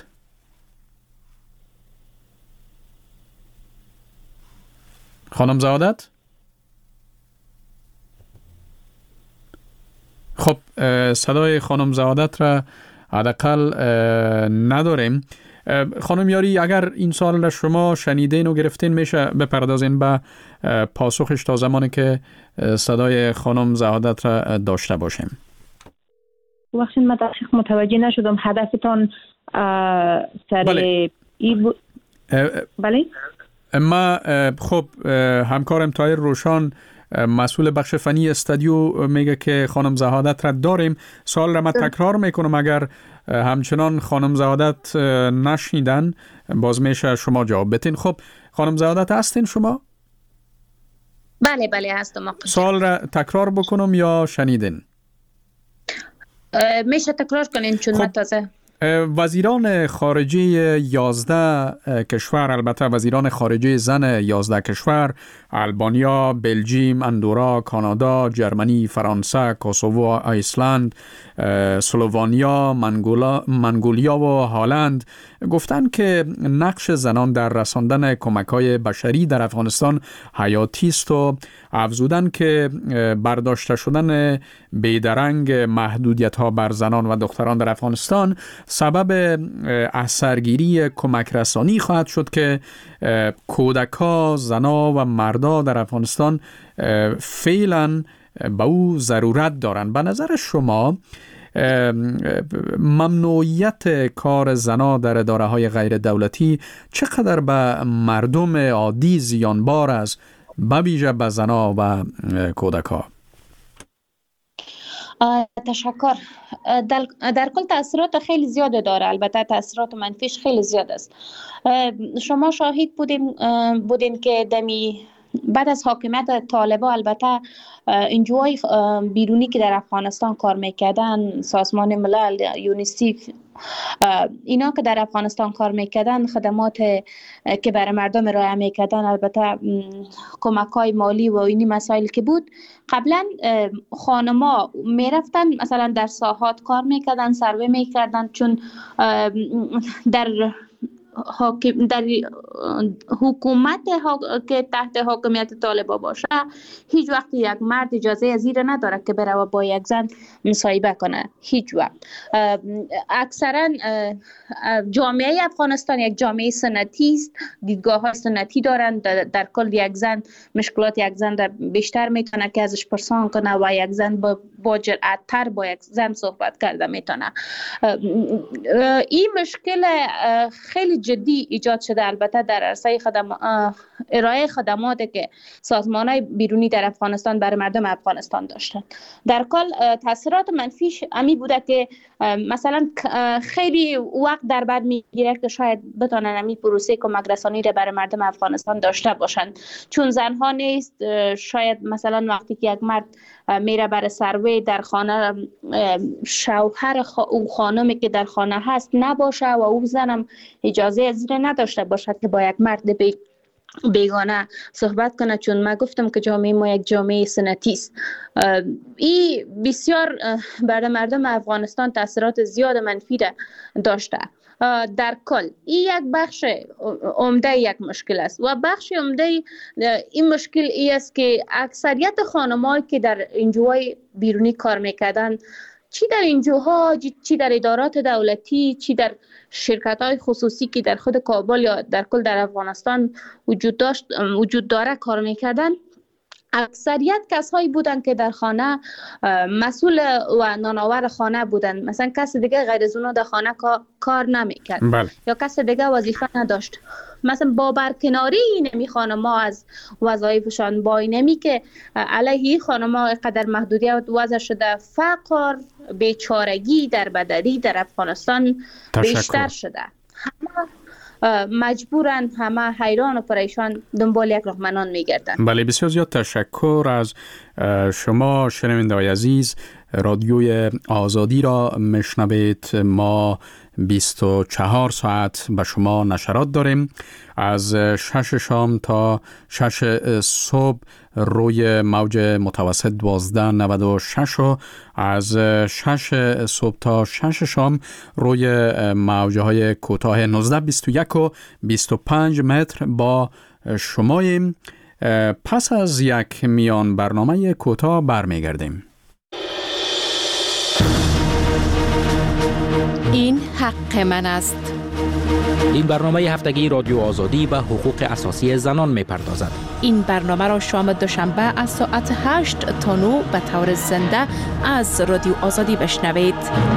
خانم زهادت؟ خب صدای خانم زهادت را حداقل نداریم. خانم یاری، اگر این سوال را شما شنیدین و گرفتین میشه بپردازین به پاسخش تا زمانی که صدای خانم زهادت را داشته باشیم. وقتی من دقیق متوجه نشدم هدفتان سر بله. ای بود. بله؟ ما خب همکارم طاهر روشان مسئول بخش فنی استودیو میگه که خانم زهادت را داریم. سوال را من تکرار میکنم، اگر همچنان خانم زهادت نشنیدن باز میشه شما جواب بتین. خب خانم زهادت هستین شما؟ بله بله هستم. سوال را تکرار بکنم یا شنیدین؟ میشه تکرار کنین چون خب. من تازه وزیران خارجه یازده کشور، البته وزیران خارجه زن یازده کشور، آلبانیا، بلژیم، اندورا، کانادا، جرمنی، فرانسه، کوسوو، آیسلند، اسلوونیا، منگولیا و هالند گفتند که نقش زنان در رساندن کمک‌های بشری در افغانستان حیاتی است و افزودند که برداشته شدن بیدرنگ محدودیت‌ها بر زنان و دختران در افغانستان سبب اثرگیری کمک رسانی خواهد شد که کودک‌ها، زن‌ها و مردا در افغانستان فعلاً به او ضرورت دارند. به نظر شما ممنوعیت کار زنان در اداره‌های غیر دولتی چقدر به مردم عادی زیانبار است، به ویژه به زنان و کودک‌ها؟ تشکر. در, در کل تاثیرات خیلی زیاد داره، البته تاثیرات منفیش خیلی زیاد است. شما شاهد بودیم بودین که دمی بعد از حاکمیت طالبان، البته انجوهای بیرونی که در افغانستان کار میکردن، سازمان ملل، یونیسیف، اینا که در افغانستان کار میکردن، خدمات که برای مردم ارائه میکردن، البته کمک های مالی و اینی مسائل که بود، قبلا خانما میرفتن مثلا در ساحات کار میکردن، سروه میکردن، چون در حاکم در حکومت که تحت حاکمیت طالبان باشه هیچ وقت یک مرد اجازه از این نداره که بره و با یک زن مصاحبه کنه، هیچ وقت. اکثرا جامعه افغانستان یک جامعه سنتی است، دیدگاه های سنتی دارند. در کل یک زن مشکلات یک زن را بیشتر میتونه که ازش پرسان کنه و یک زن با با جرأت‌تر با یک زن صحبت کرده میتونه. این مشکل خیلی جدی ایجاد شده، البته در عرصه خدمات، ارائه خدماتی که سازمان‌های بیرونی در افغانستان برای مردم افغانستان داشتن. در کل تاثیرات منفیش امی بوده که مثلا خیلی وقت در بعد میگیره که شاید بتونن امی پروسه کمک رسانی را برای مردم افغانستان داشته باشند، چون زنها نیست. شاید مثلا وقتی که یک مرد میره برای سروی در خانه، شوهر او خانمی که در خانه هست نباشه و او زنم اجازه از این نداشته باشد که با یک مرد بی بیگانه صحبت کنه، چون ما گفتم که جامعه ما یک جامعه سنتی است. این بسیار برای مردم افغانستان تاثیرات زیاد منفی داشته. در کل این یک بخش عمده یک مشکل است و بخش عمده این مشکل ای است که اکثریت خانم‌هایی که در انجوهای بیرونی کار میکردن، چی در انجوها، چی در ادارات دولتی، چی در شرکت‌های خصوصی که در خود کابل یا در کل در افغانستان وجود داشت وجود داره کار میکردن، اکثریت کسایی بودن که در خانه مسئول و نانآور خانه بودن. مثلا کس دیگه غیر از اونا در خانه کار نمیکرد بله. یا کس دیگه وظیفه نداشت. مثلا با برکناری نمی خانم‌ها از وظایفشان، با اینمی که علیه خانم‌ها قدر محدودیت وضع شده، فقر، بیچارگی در بدری در افغانستان تشکر. بیشتر شده. همه مجبورن، همه حیران و پریشان دنبال یک راهمنان میگردن. بله، بسیار زیاد تشکر از شما شنونده‌های عزیز. رادیوی آزادی را میشنوید. ما بیست و چهار ساعت به شما نشرات داریم، از شش شام تا شش صبح روی موج متوسط دوازده نود و شش و از شش صبح تا شش شام روی موجهای کوتاه نوزده بیست و یک و بیست و پنج متر با شماییم. پس از یک میان برنامه کوتاه برمیگردیم. این حق من است. این برنامه هفتگی رادیو آزادی به حقوق اساسی زنان می پردازد. این برنامه را شام دوشنبه از ساعت هشت تا نه به طور زنده از رادیو آزادی بشنوید.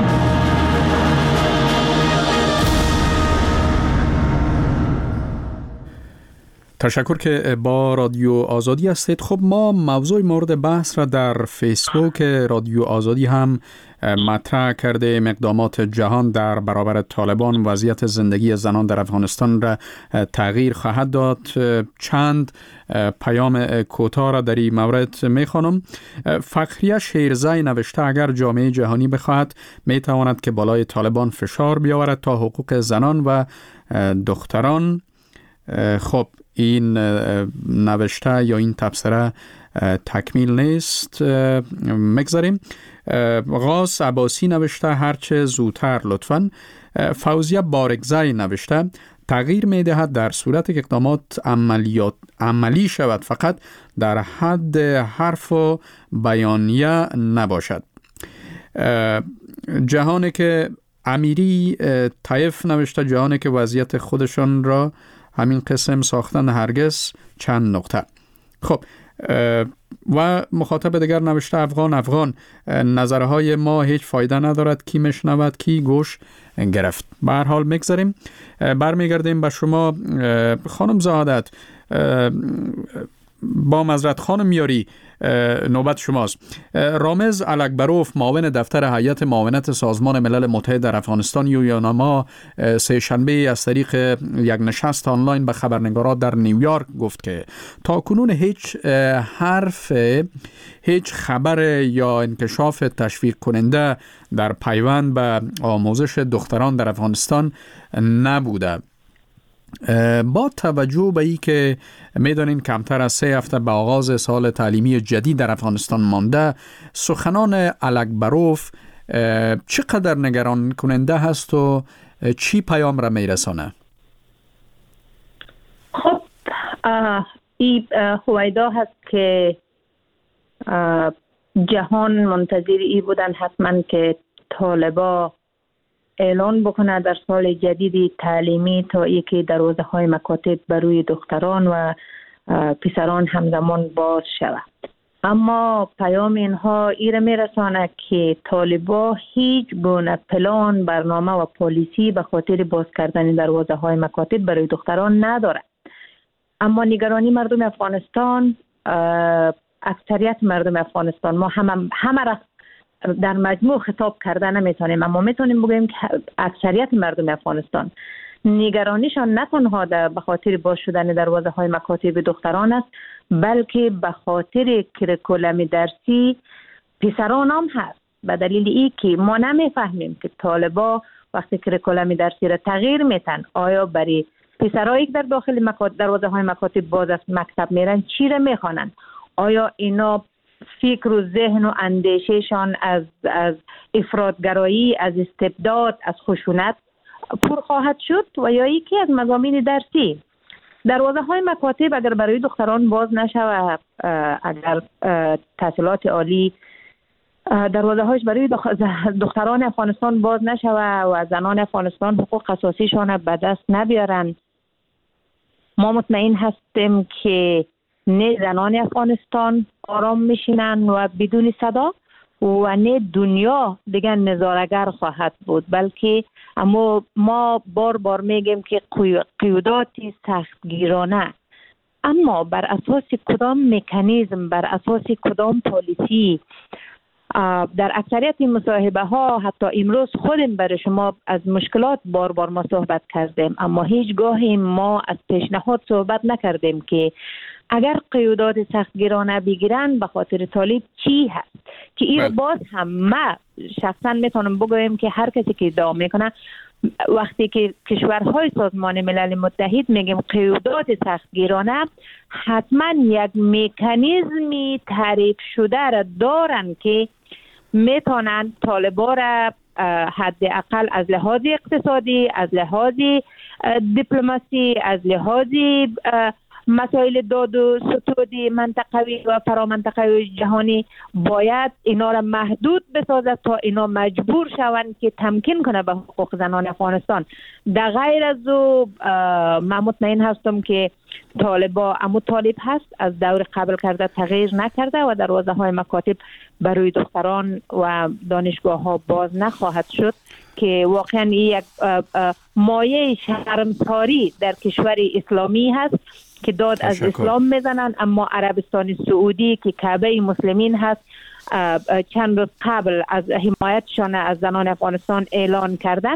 تشکر که با رادیو آزادی هستید. خب ما موضوع مورد بحث را در فیسبوک رادیو آزادی هم مطرح کرده. اقدامات جهان در برابر طالبان وضعیت زندگی زنان در افغانستان را تغییر خواهد داد. چند پیام کوتاه را در این مورد میخوانم. فخریه شیرزی نوشته اگر جامعه جهانی بخواهد میتواند که بالای طالبان فشار بیاورد تا حقوق زنان و دختران. خب این نوشته یا این تبصره تکمیل نیست، مگذاریم. غاز عباسی نوشته هرچه زودتر لطفاً. فوزیه بارگزی نوشته تغییر میدهد در صورت که اقدامات عملیات عملی شود، فقط در حد حرف و بیانیه نباشد. جهانی که امیری طیف نوشته جهانی که وضعیت خودشان را همین قسم ساختن هرگز چند نقطه. خب و مخاطب دیگر نوشته افغان افغان نظرهای ما هیچ فایده ندارد، کی میشنود کی گوش گرفت. به هر حال میگذاریم، برمیگردیم به شما خانم زهادت. با معذرت خانم میاری، نوبت شماست. رامز الکبروف معاون دفتر هیئت معاونت سازمان ملل متحد در افغانستان یوناما سه شنبه از طریق یک نشست آنلاین به خبرنگاران در نیویورک گفت که تا کنون هیچ حرف، هیچ خبر یا انکشاف تشویق کننده در پیوند به آموزش دختران در افغانستان نبوده. با توجه به ای که میدانین کمتر از سه هفته به آغاز سال تعلیمی جدید در افغانستان مانده، سخنان الکبروف چقدر نگران کننده هست و چی پیام را میرسانه؟ خب این هویدا هست که جهان منتظر ای بودن حتما که طالبا اعلان بکنه در سال جدید تعلیمی تا یکی دروازه های مکاتب بروی دختران و پسران همزمان باز شود. اما پیام اینها ایره میرسانه که طالبا هیچ گونه پلان، برنامه و پالیسی به خاطر باز کردن دروازه های مکاتب برای دختران نداره. اما نگرانی مردم افغانستان، اکثریت مردم افغانستان، ما همه همه را در مجموع خطاب کرده نمیتونیم، اما میتونیم بگوییم که اکثریت مردم افغانستان نگرانیشان نه تنها به خاطر باز شدن دروازه های مکاتب دختران است، بلکه به خاطر کریکولم درسی پسران هم هست. به دلیل ای که ما نمیفهمیم که طالبا وقتی کریکولم درسی را تغییر میتن، آیا برای پسرایی که در داخل مکاتب دروازه های مکاتب باز است مکتب میرن چی را میخوانند؟ آیا اینا فکر و ذهن و اندیشهشان از از افراطگرایی، از استبداد، از خشونت پر خواهد شد و یا یکی از مضامین درسی؟ دروازه های مکاتب اگر برای دختران باز نشود، اگر تحصیلات عالی دروازه هایش برای دختران افغانستان باز نشود و زنان افغانستان حقوق اساسیشان به دست نبیارن، ما مطمئن هستیم که نه زنان افغانستان آرام میشینن و بدون صدا و نه دنیا دیگه نظاره‌گر خواهد بود، بلکه اما ما بار بار میگیم که قیودات سختگیرانه، اما بر اساس کدام مکانیزم، بر اساس کدام پالیسی؟ در اکثریت مصاحبه ها حتی امروز خودم برای شما از مشکلات بار بار ما صحبت کردیم، اما هیچگاه ما از پیشنهاد صحبت نکردیم که اگر قیودات سختگیرانه بگیرن به خاطر طالب چی هست که این باز هم ما شخصا میتونم بگویم که هر کسی که ادعا میکنه وقتی که کشورهای سازمان ملل متحد میگیم قیودات سختگیرانه، حتما یک مکانیزمی تعریف شده را دارن که میتونن طالبا را حداقل از لحاظ اقتصادی، از لحاظ دیپلماسی، از لحاظ مسائل داد و ستود منطقوی و فرامنطقوی جهانی باید اینا را محدود بسازد تا اینا مجبور شوند که تمکین کنه به حقوق زنان افغانستان. در غیر از او من مطمئن هستم که طالبا امو طالب هست، از دور قبل کرده تغییر نکرده و دروازه های مکاتب برای دختران و دانشگاه ها باز نخواهد شد که واقعا یک مایه شرمساری در کشور اسلامی هست که داد تشکر. از اسلام میزنن، اما عربستان سعودی که کعبه مسلمین هست چند روز قبل از حمایتشان از زنان افغانستان اعلان کردن.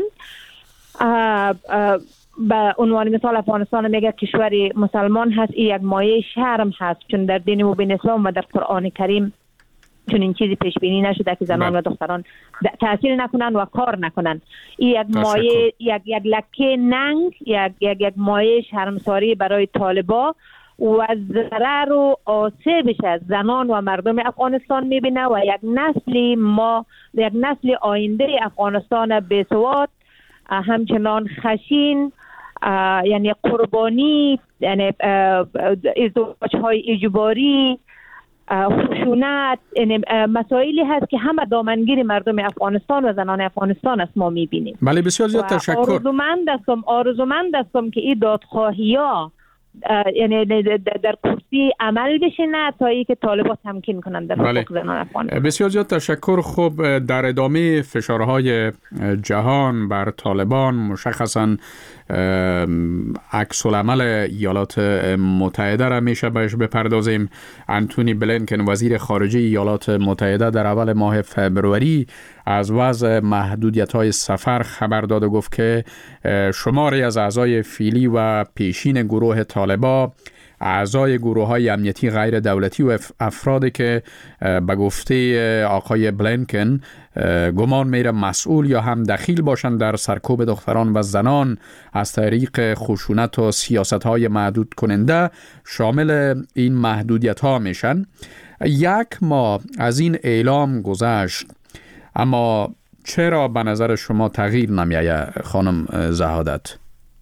به عنوان مثال افغانستان میگه کشور مسلمان هست، این یک مایه شرم هست، چون در دین مبین اسلام و در قرآن کریم چون این چیزی پیش بینی نشده که زنان و دختران تحصیل نکنن و کار نکنن. این یک مایه، یک یک لکه ننگ، یک یک یک مایه شرمساری برای طالبا و ضرر و آسیبش از زنان و مردم افغانستان میبینه و یک نسلی ما یک نسل آینده افغانستان بی‌سواد، همچنان خشین، یعنی قربانی، یعنی ازدواج های اجباری، خشونت، یعنی مسائلی هست که همه دامنگیر مردم افغانستان و زنان افغانستان است ما میبینیم. بله بسیار زیاد تشکر. آرزومند هستم آرزومند هستم که این دادخواهی ها یعنی در کرسی عمل بشه، نه تا ای که طالبات تمکین کنند در حقوق زنان افغانستان. بسیار زیاد تشکر. خب در ادامه فشارهای جهان بر طالبان، مشخصا عکس العمل ایالات متحده را میشه بهش بپردازیم. انتونی بلینکن وزیر خارجه ایالات متحده در اول ماه فبروری از وضع محدودیت‌های سفر خبر داد و گفت که شماری از اعضای فعلی و پیشین گروه طالبان، اعضای گروه‌های امنیتی غیر دولتی و افرادی که به گفته آقای بلینکن گمان میره مسئول یا هم دخیل باشند در سرکوب دختران و زنان از طریق خشونت و سیاست‌های محدود کننده، شامل این محدودیت‌ها میشن. یک ماه از این اعلام گذشت، اما چرا به نظر شما تغییر نمی‌آید خانم زهادت؟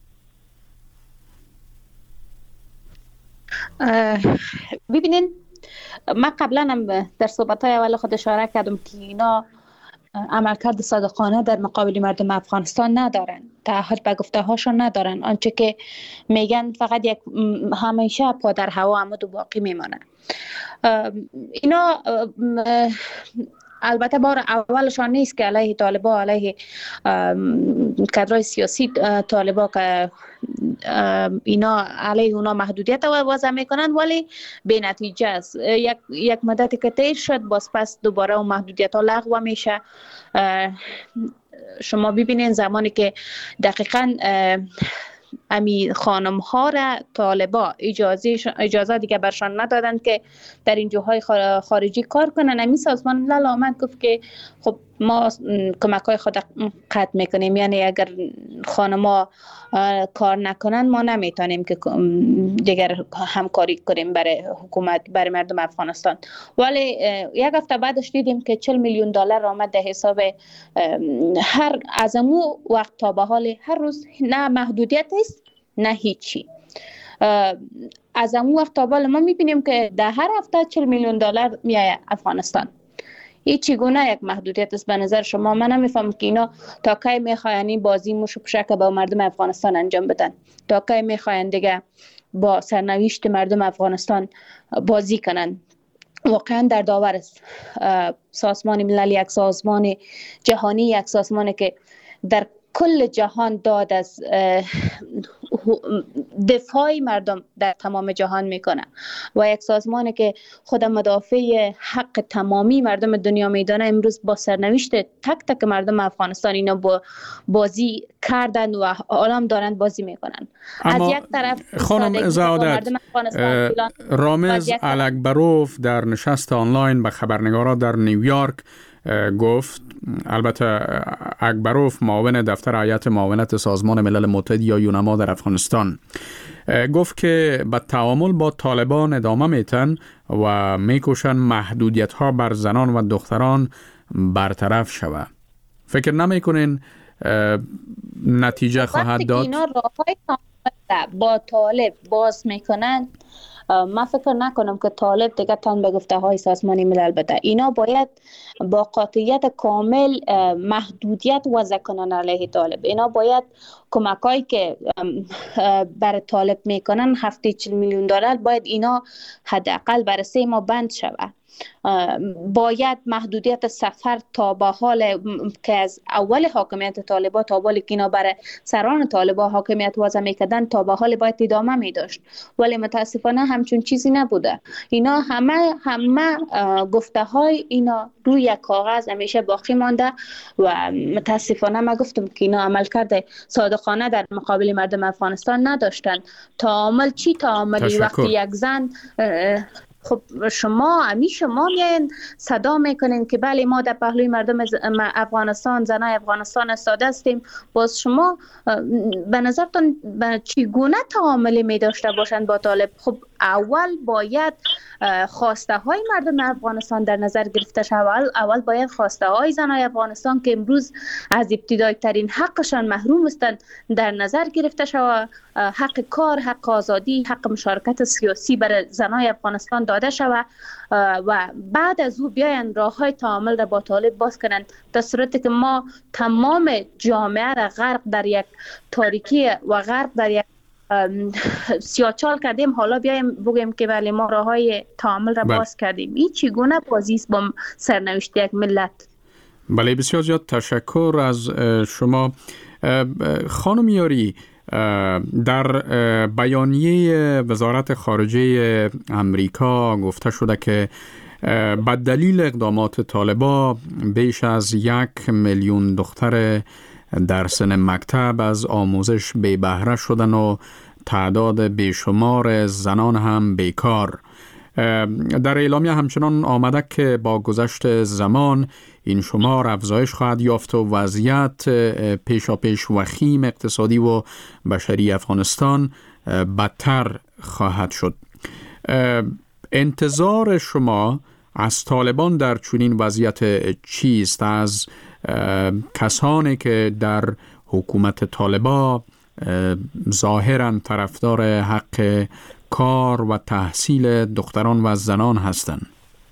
ببینین، من قبلا هم در صحبت‌های اول خود اشاره کردم که اینا عملکرد صادقانه در مقابل مردم افغانستان ندارن، تعهد به گفته هاشون ندارن، آنچه که میگن فقط یک همیشه پا در هوا عمود و باقی میمانه. اینا البته بار اولشان نیست که علیه طالبا، علیه کادرهای سیاسی طالبا که اینا علیه اونا محدودیت وضع میکنن، ولی به نتیجه است. یک یک مدتی که طی شد، باز پس دوباره اون محدودیت ها لغو میشه. شما ببینین زمانی که دقیقاً امی خانم ها را طالبا اجازه اجازه دیگه برشان ندادند که در این جاهای خارجی کار کنن، امی سازمان ملل آمد گفت که خب ما کمک های خود قطع میکنیم، یعنی اگر خانما کار نکنن ما نمیتونیم که دیگر همکاری کنیم برای حکومت، برای مردم افغانستان. ولی یک هفته بعدش دیدیم که چهل میلیون دلار آمد در حساب هر از امو وقت تا به حال هر روز، نه محدودیت است نه هیچی. از امو وقت تا به حال ما میبینیم که در هر هفته چهل میلیون دلار میاد افغانستان. این چگونه یک محدودیت است به نظر شما؟ من نمیفهم که اینا تا کی میخواین بازی موش و پشک با مردم افغانستان انجام بدن؟ تا کی میخواین دیگه با سرنوشت مردم افغانستان بازی کنن؟ واقعا در داور است. سازمان ملل یک سازمان جهانی، یک سازمانی که در کل جهان داد از دفاع مردم در تمام جهان میکنه و یک سازمانی که خود مدافع حق تمامی مردم دنیا میدانه، امروز با سرنوشت تک تک مردم افغانستان اینا با بازی کردن و عالم دارند بازی میکنن. از یک طرف خانم زاودت، رامز الکبروف در نشست آنلاین به خبرنگاران در نیویورک گفت، البته اکبروف معاون دفتر هیئت معاونت سازمان ملل متحد یا یونما در افغانستان، گفت که به تعامل با طالبان ادامه میتن و میکوشن محدودیت ها بر زنان و دختران برطرف شود. فکر نمیکنین نتیجه خواهد داد؟ اینا راههای با طالب باز میکنن، من فکر نکنم که طالب دیگه تن به گفته های سازمان ملل بده. اینا باید با قاطعیت کامل محدودیت وضع کنن علیه طالب. اینا باید کمک هایی که برای طالب میکنن هفته چهل میلیون دلار باید اینا حداقل برای سه ماه بند شود. باید محدودیت سفر تا به حال که از اول حاکمیت طالبان تا حالی که اینا برای سران طالبان حاکمیت وضع میکردن تا به حال باید ادامه میداشت، ولی متاسفانه همچون چیزی نبوده. اینا همه همه گفته های اینا روی یک کاغذ همیشه باقی مانده و متاسفانه ما گفتم که اینا عمل کرده صادقانه در مقابل مردم افغانستان نداشتن. تعامل چی تعاملی؟ وقتی یک زن خب شما امی شما میین صدا میکنین که بله ما در پهلوی مردم افغانستان، زنای افغانستان استاده هستیم، باز شما به نظرتون چگونه تعاملی می داشته باشند با طالب؟ خب اول باید خواسته های مردم افغانستان در نظر گرفته شود. اول باید خواسته های زنای افغانستان که امروز از ابتدایی ترین حقشان محروم هستند در نظر گرفته شود. حق کار، حق آزادی، حق مشارکت سیاسی برای زنای افغانستان داده شود و بعد از او بیاین راه های تعامل را با طالب باز کنند، در صورتی که ما تمام جامعه را غرق در یک تاریکی و غرق در یک سیاچال کردیم، حالا بیایم بگیم که بله ما راه های تعامل را باز کردیم. این چگونه بازی است با سرنوشت یک ملت؟ بله، بسیار زیاد تشکر از شما. خانم یاری، در بیانیه وزارت خارجه امریکا گفته شده که به دلیل اقدامات طالبان بیش از یک میلیون دختر در سن مکتب از آموزش بی بهره شدن و تعداد بیشمار زنان هم بیکار. در اعلامیه همچنان آمده که با گذشت زمان این شمار افزایش خواهد یافت و وضعیت پیشاپیش وخیم اقتصادی و بشری افغانستان بدتر خواهد شد. انتظار شما از طالبان در چنین وضعیت چیست؟ از کسانی که در حکومت طالبان ظاهراً طرفدار حق کار و تحصیل دختران و زنان هستند؟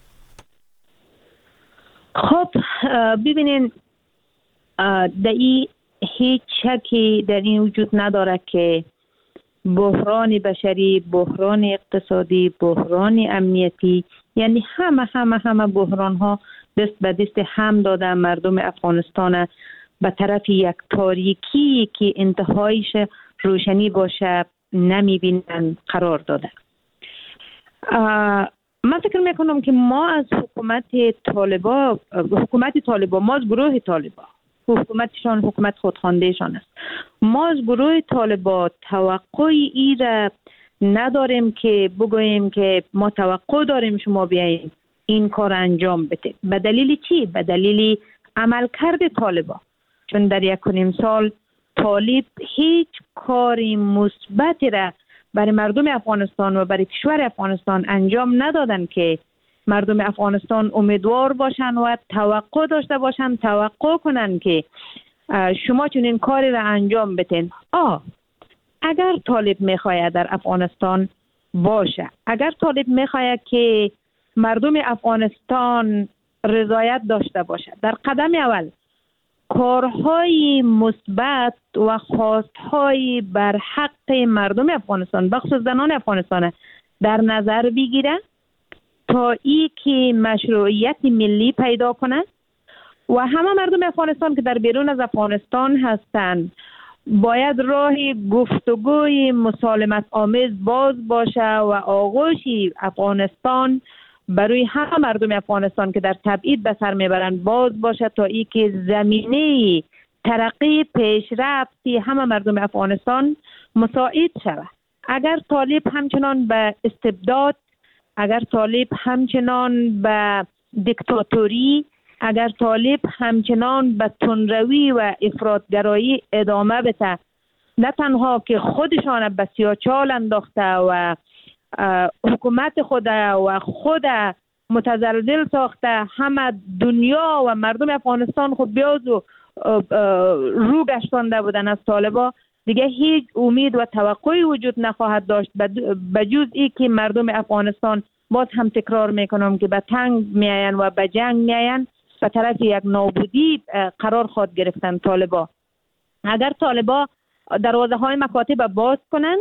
خب ببینین، در این هیچ شکی در این وجود نداره که بحران بشری، بحران اقتصادی، بحران امنیتی، یعنی همه همه همه بحران ها دست به دست هم داده مردم افغانستان به طرف یک تاریکی که انتهایش روشنی باشه نمیبینن قرار داده. من فکر میکنم که ما از حکومت طالبان، حکومت طالبان، ما از گروه طالبان، حکومتشان حکومت خودخواندهشان است. ما از گروه طالبان توقع ای را نداریم که بگوییم که ما توقع داریم شما بیایید این کار انجام بده. به دلیل چی؟ به دلیل عملکرد طالبان. چون در یک و نیم سال طالب هیچ کاری مثبتی را برای مردم افغانستان و برای کشور افغانستان انجام ندادن که مردم افغانستان امیدوار باشن و توقع داشته باشن، توقع کنن که شما چون این کاری را انجام بتین. آه اگر طالب میخواید در افغانستان باشه، اگر طالب میخواید که مردم افغانستان رضایت داشته باشه، در قدم اول کارهای مثبت و خواستهای بر حق مردم افغانستان بخصوص زنان افغانستان در نظر بگیره تا ای که مشروعیت ملی پیدا کنه و همه مردم افغانستان که در بیرون از افغانستان هستند باید راه گفتگوی مسالمت آمیز باز باشه و آغوش افغانستان برای همه مردم افغانستان که در تبعید به سر میبرند باز باشه تا ای که زمینه ترقی پیشرفتی همه مردم افغانستان مساعد شود. اگر طالب همچنان به استبداد، اگر طالب همچنان به دیکتاتوری، اگر طالب همچنان به تندروی و افراطگرایی ادامه بده، نه تنها که خودشان به سیاچال انداخته و حکومت خود و خود متزلزل ساخته، همه دنیا و مردم افغانستان خود بیاز و رو گشتانده بودن از طالبا، دیگه هیچ امید و توقعی وجود نخواهد داشت به جز ای که مردم افغانستان باز هم تکرار میکنم که به تنگ میاین و به جنگ میاین، به طرف یک نابودی قرار خواهد گرفتن طالبا. اگر طالبا دروازه های مکاتب باز کنن،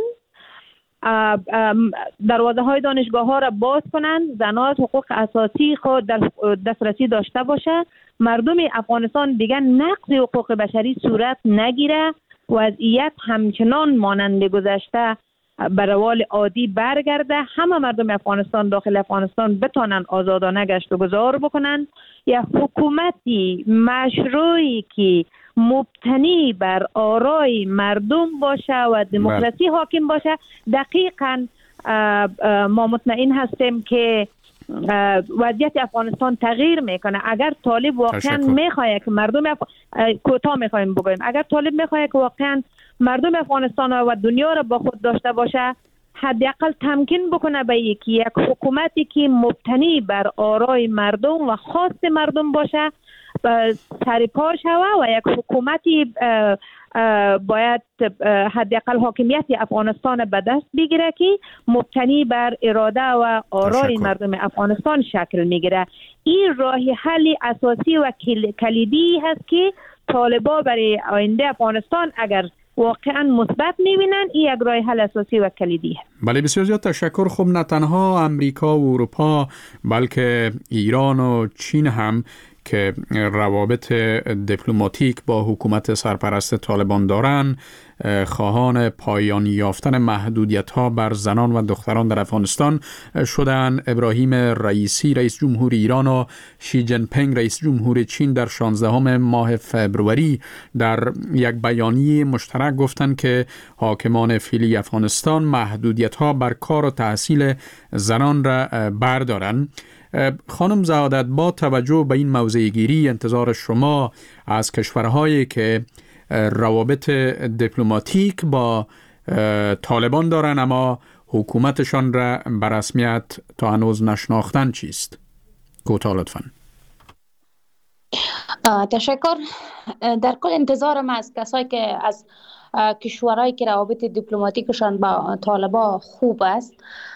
دروازه های دانشگاه ها را باز کنن، زنان حقوق اساسی خود در دسترسی داشته باشه، مردم افغانستان دیگر نقض حقوق بشری صورت نگیره، وضعیت همچنان مانند گذشته به روال عادی برگرده، همه مردم افغانستان داخل افغانستان بتانن آزادانه گشت و گذار بکنن، یا حکومتی مشروعی که مبتنی بر آرای مردم باشه و دموکراسی حاکم باشه. دقیقاً ما مطمئن هستیم که وضعیت افغانستان تغییر میکنه. اگر طالب واقعا میخواد که مردم اف... کوتاه میخوایم بگویم، اگر طالب میخواد که واقعا مردم افغانستان و دنیا را با خود داشته باشه، حداقل تمکین بکنه به یکی یک حکومتی که مبتنی بر آرای مردم و خواست مردم باشه سرپا شوه و یک حکومتی باید حداقل حاکمیت افغانستان به دست بگیره که مبتنی بر اراده و آرای مردم افغانستان شکل میگیره. این راه حل اساسی و کلیدی هست که طالبا برای آینده افغانستان اگر واقعا مثبت میبینن، این یک راه حل اساسی و کلیدی هست. بله، بسیار زیاد تشکر. خب نه تنها امریکا و اروپا بلکه ایران و چین هم که روابط دیپلماتیک با حکومت سرپرست طالبان دارند، خواهان پایان یافتن محدودیت‌ها بر زنان و دختران در افغانستان شدند. ابراهیم رئیسی رئیس جمهور ایران و شی جین پینگ رئیس جمهور چین در شانزدهم ماه فوریه در یک بیانیه مشترک گفتند که حاکمان فعلی افغانستان محدودیت‌ها بر کار و تحصیل زنان را بردارند. خانم زهادت، با توجه به این موضع گیری انتظار شما از کشورهایی که روابط دیپلماتیک با طالبان دارن اما حکومتشان را به رسمیت تا هنوز نشناختن چیست؟ کوتاه لطفاً. تشکر. در کل انتظارم از کسایی که از کشورهایی که روابط دیپلماتیکشان با طالبان خوب است،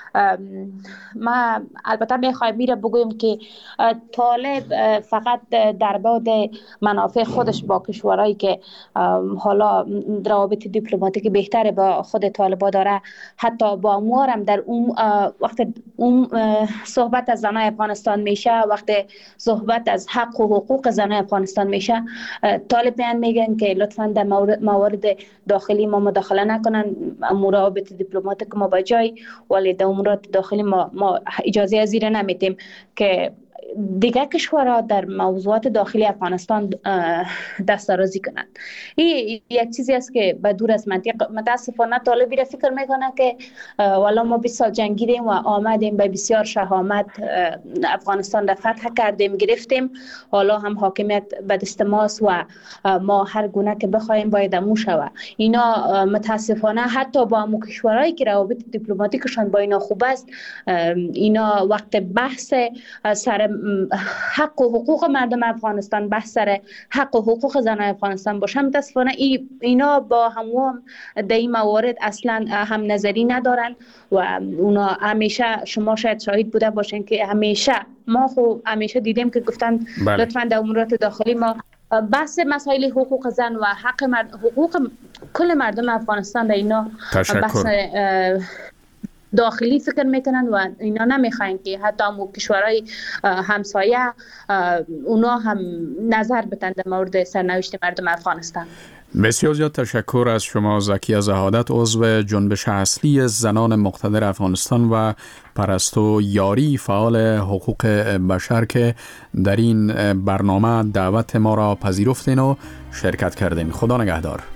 ما البته میخوایم میره بگویم که طالب فقط در بعد منافع خودش با کشورهایی که حالا روابط دیپلماتیک بهتر با خود طالبا داره، حتی با اموارم در اون وقت اون صحبت از زنای افغانستان میشه، وقت صحبت از حق و حقوق زنای افغانستان میشه، طالب میان میگن که لطفا در موارد داخلی ما مداخله نکنن، روابط دیپلماتیک ما با جای، ولی در امورات داخلی ما, ما اجازه زیر نمیتیم که دیگر کشورها در موضوعات داخلی افغانستان دستاوردی کنند. این یک چیزی است که به دور از منطق. متاسفانه طالبی را فکر میکنه که والا ما بیست سال جنگیدیم و آمدیم به بسیار شهامت افغانستان را فتح کردیم، گرفتیم، حالا هم حاکمیت به دست ماست و ما هر گونه که بخوایم باید امو شود. اینا متاسفانه حتی با امو کشورهایی که روابط دیپلماتیکشان با اینا خوب است، اینا وقت بحث سر حق و حقوق مردم افغانستان، بحث سر حق و حقوق زنان افغانستان باشه، متاسفانه ای اینا با هم در این موارد اصلا هم نظری ندارن و اونا همیشه، شما شاید شاهد بوده باشین که همیشه ما خو همیشه دیدیم که گفتن بله. لطفاً در امورات داخلی ما بحث مسائل حقوق زن و حق مرد، حقوق کل مردم افغانستان در اینا تشکر. بحث داخلی فکر میکنن و اینا نمیخواین که حتی هم کشورهای همسایه اونا هم نظر بتن در مورد سرنوشت مردم افغانستان. بسیار زیاد تشکر از شما زکیه زهادت، عضو جنبش اصلی زنان مقتدر افغانستان و پرستو یاری، فعال حقوق بشر، که در این برنامه دعوت ما را پذیرفتین و شرکت کردین. خدا نگهدار.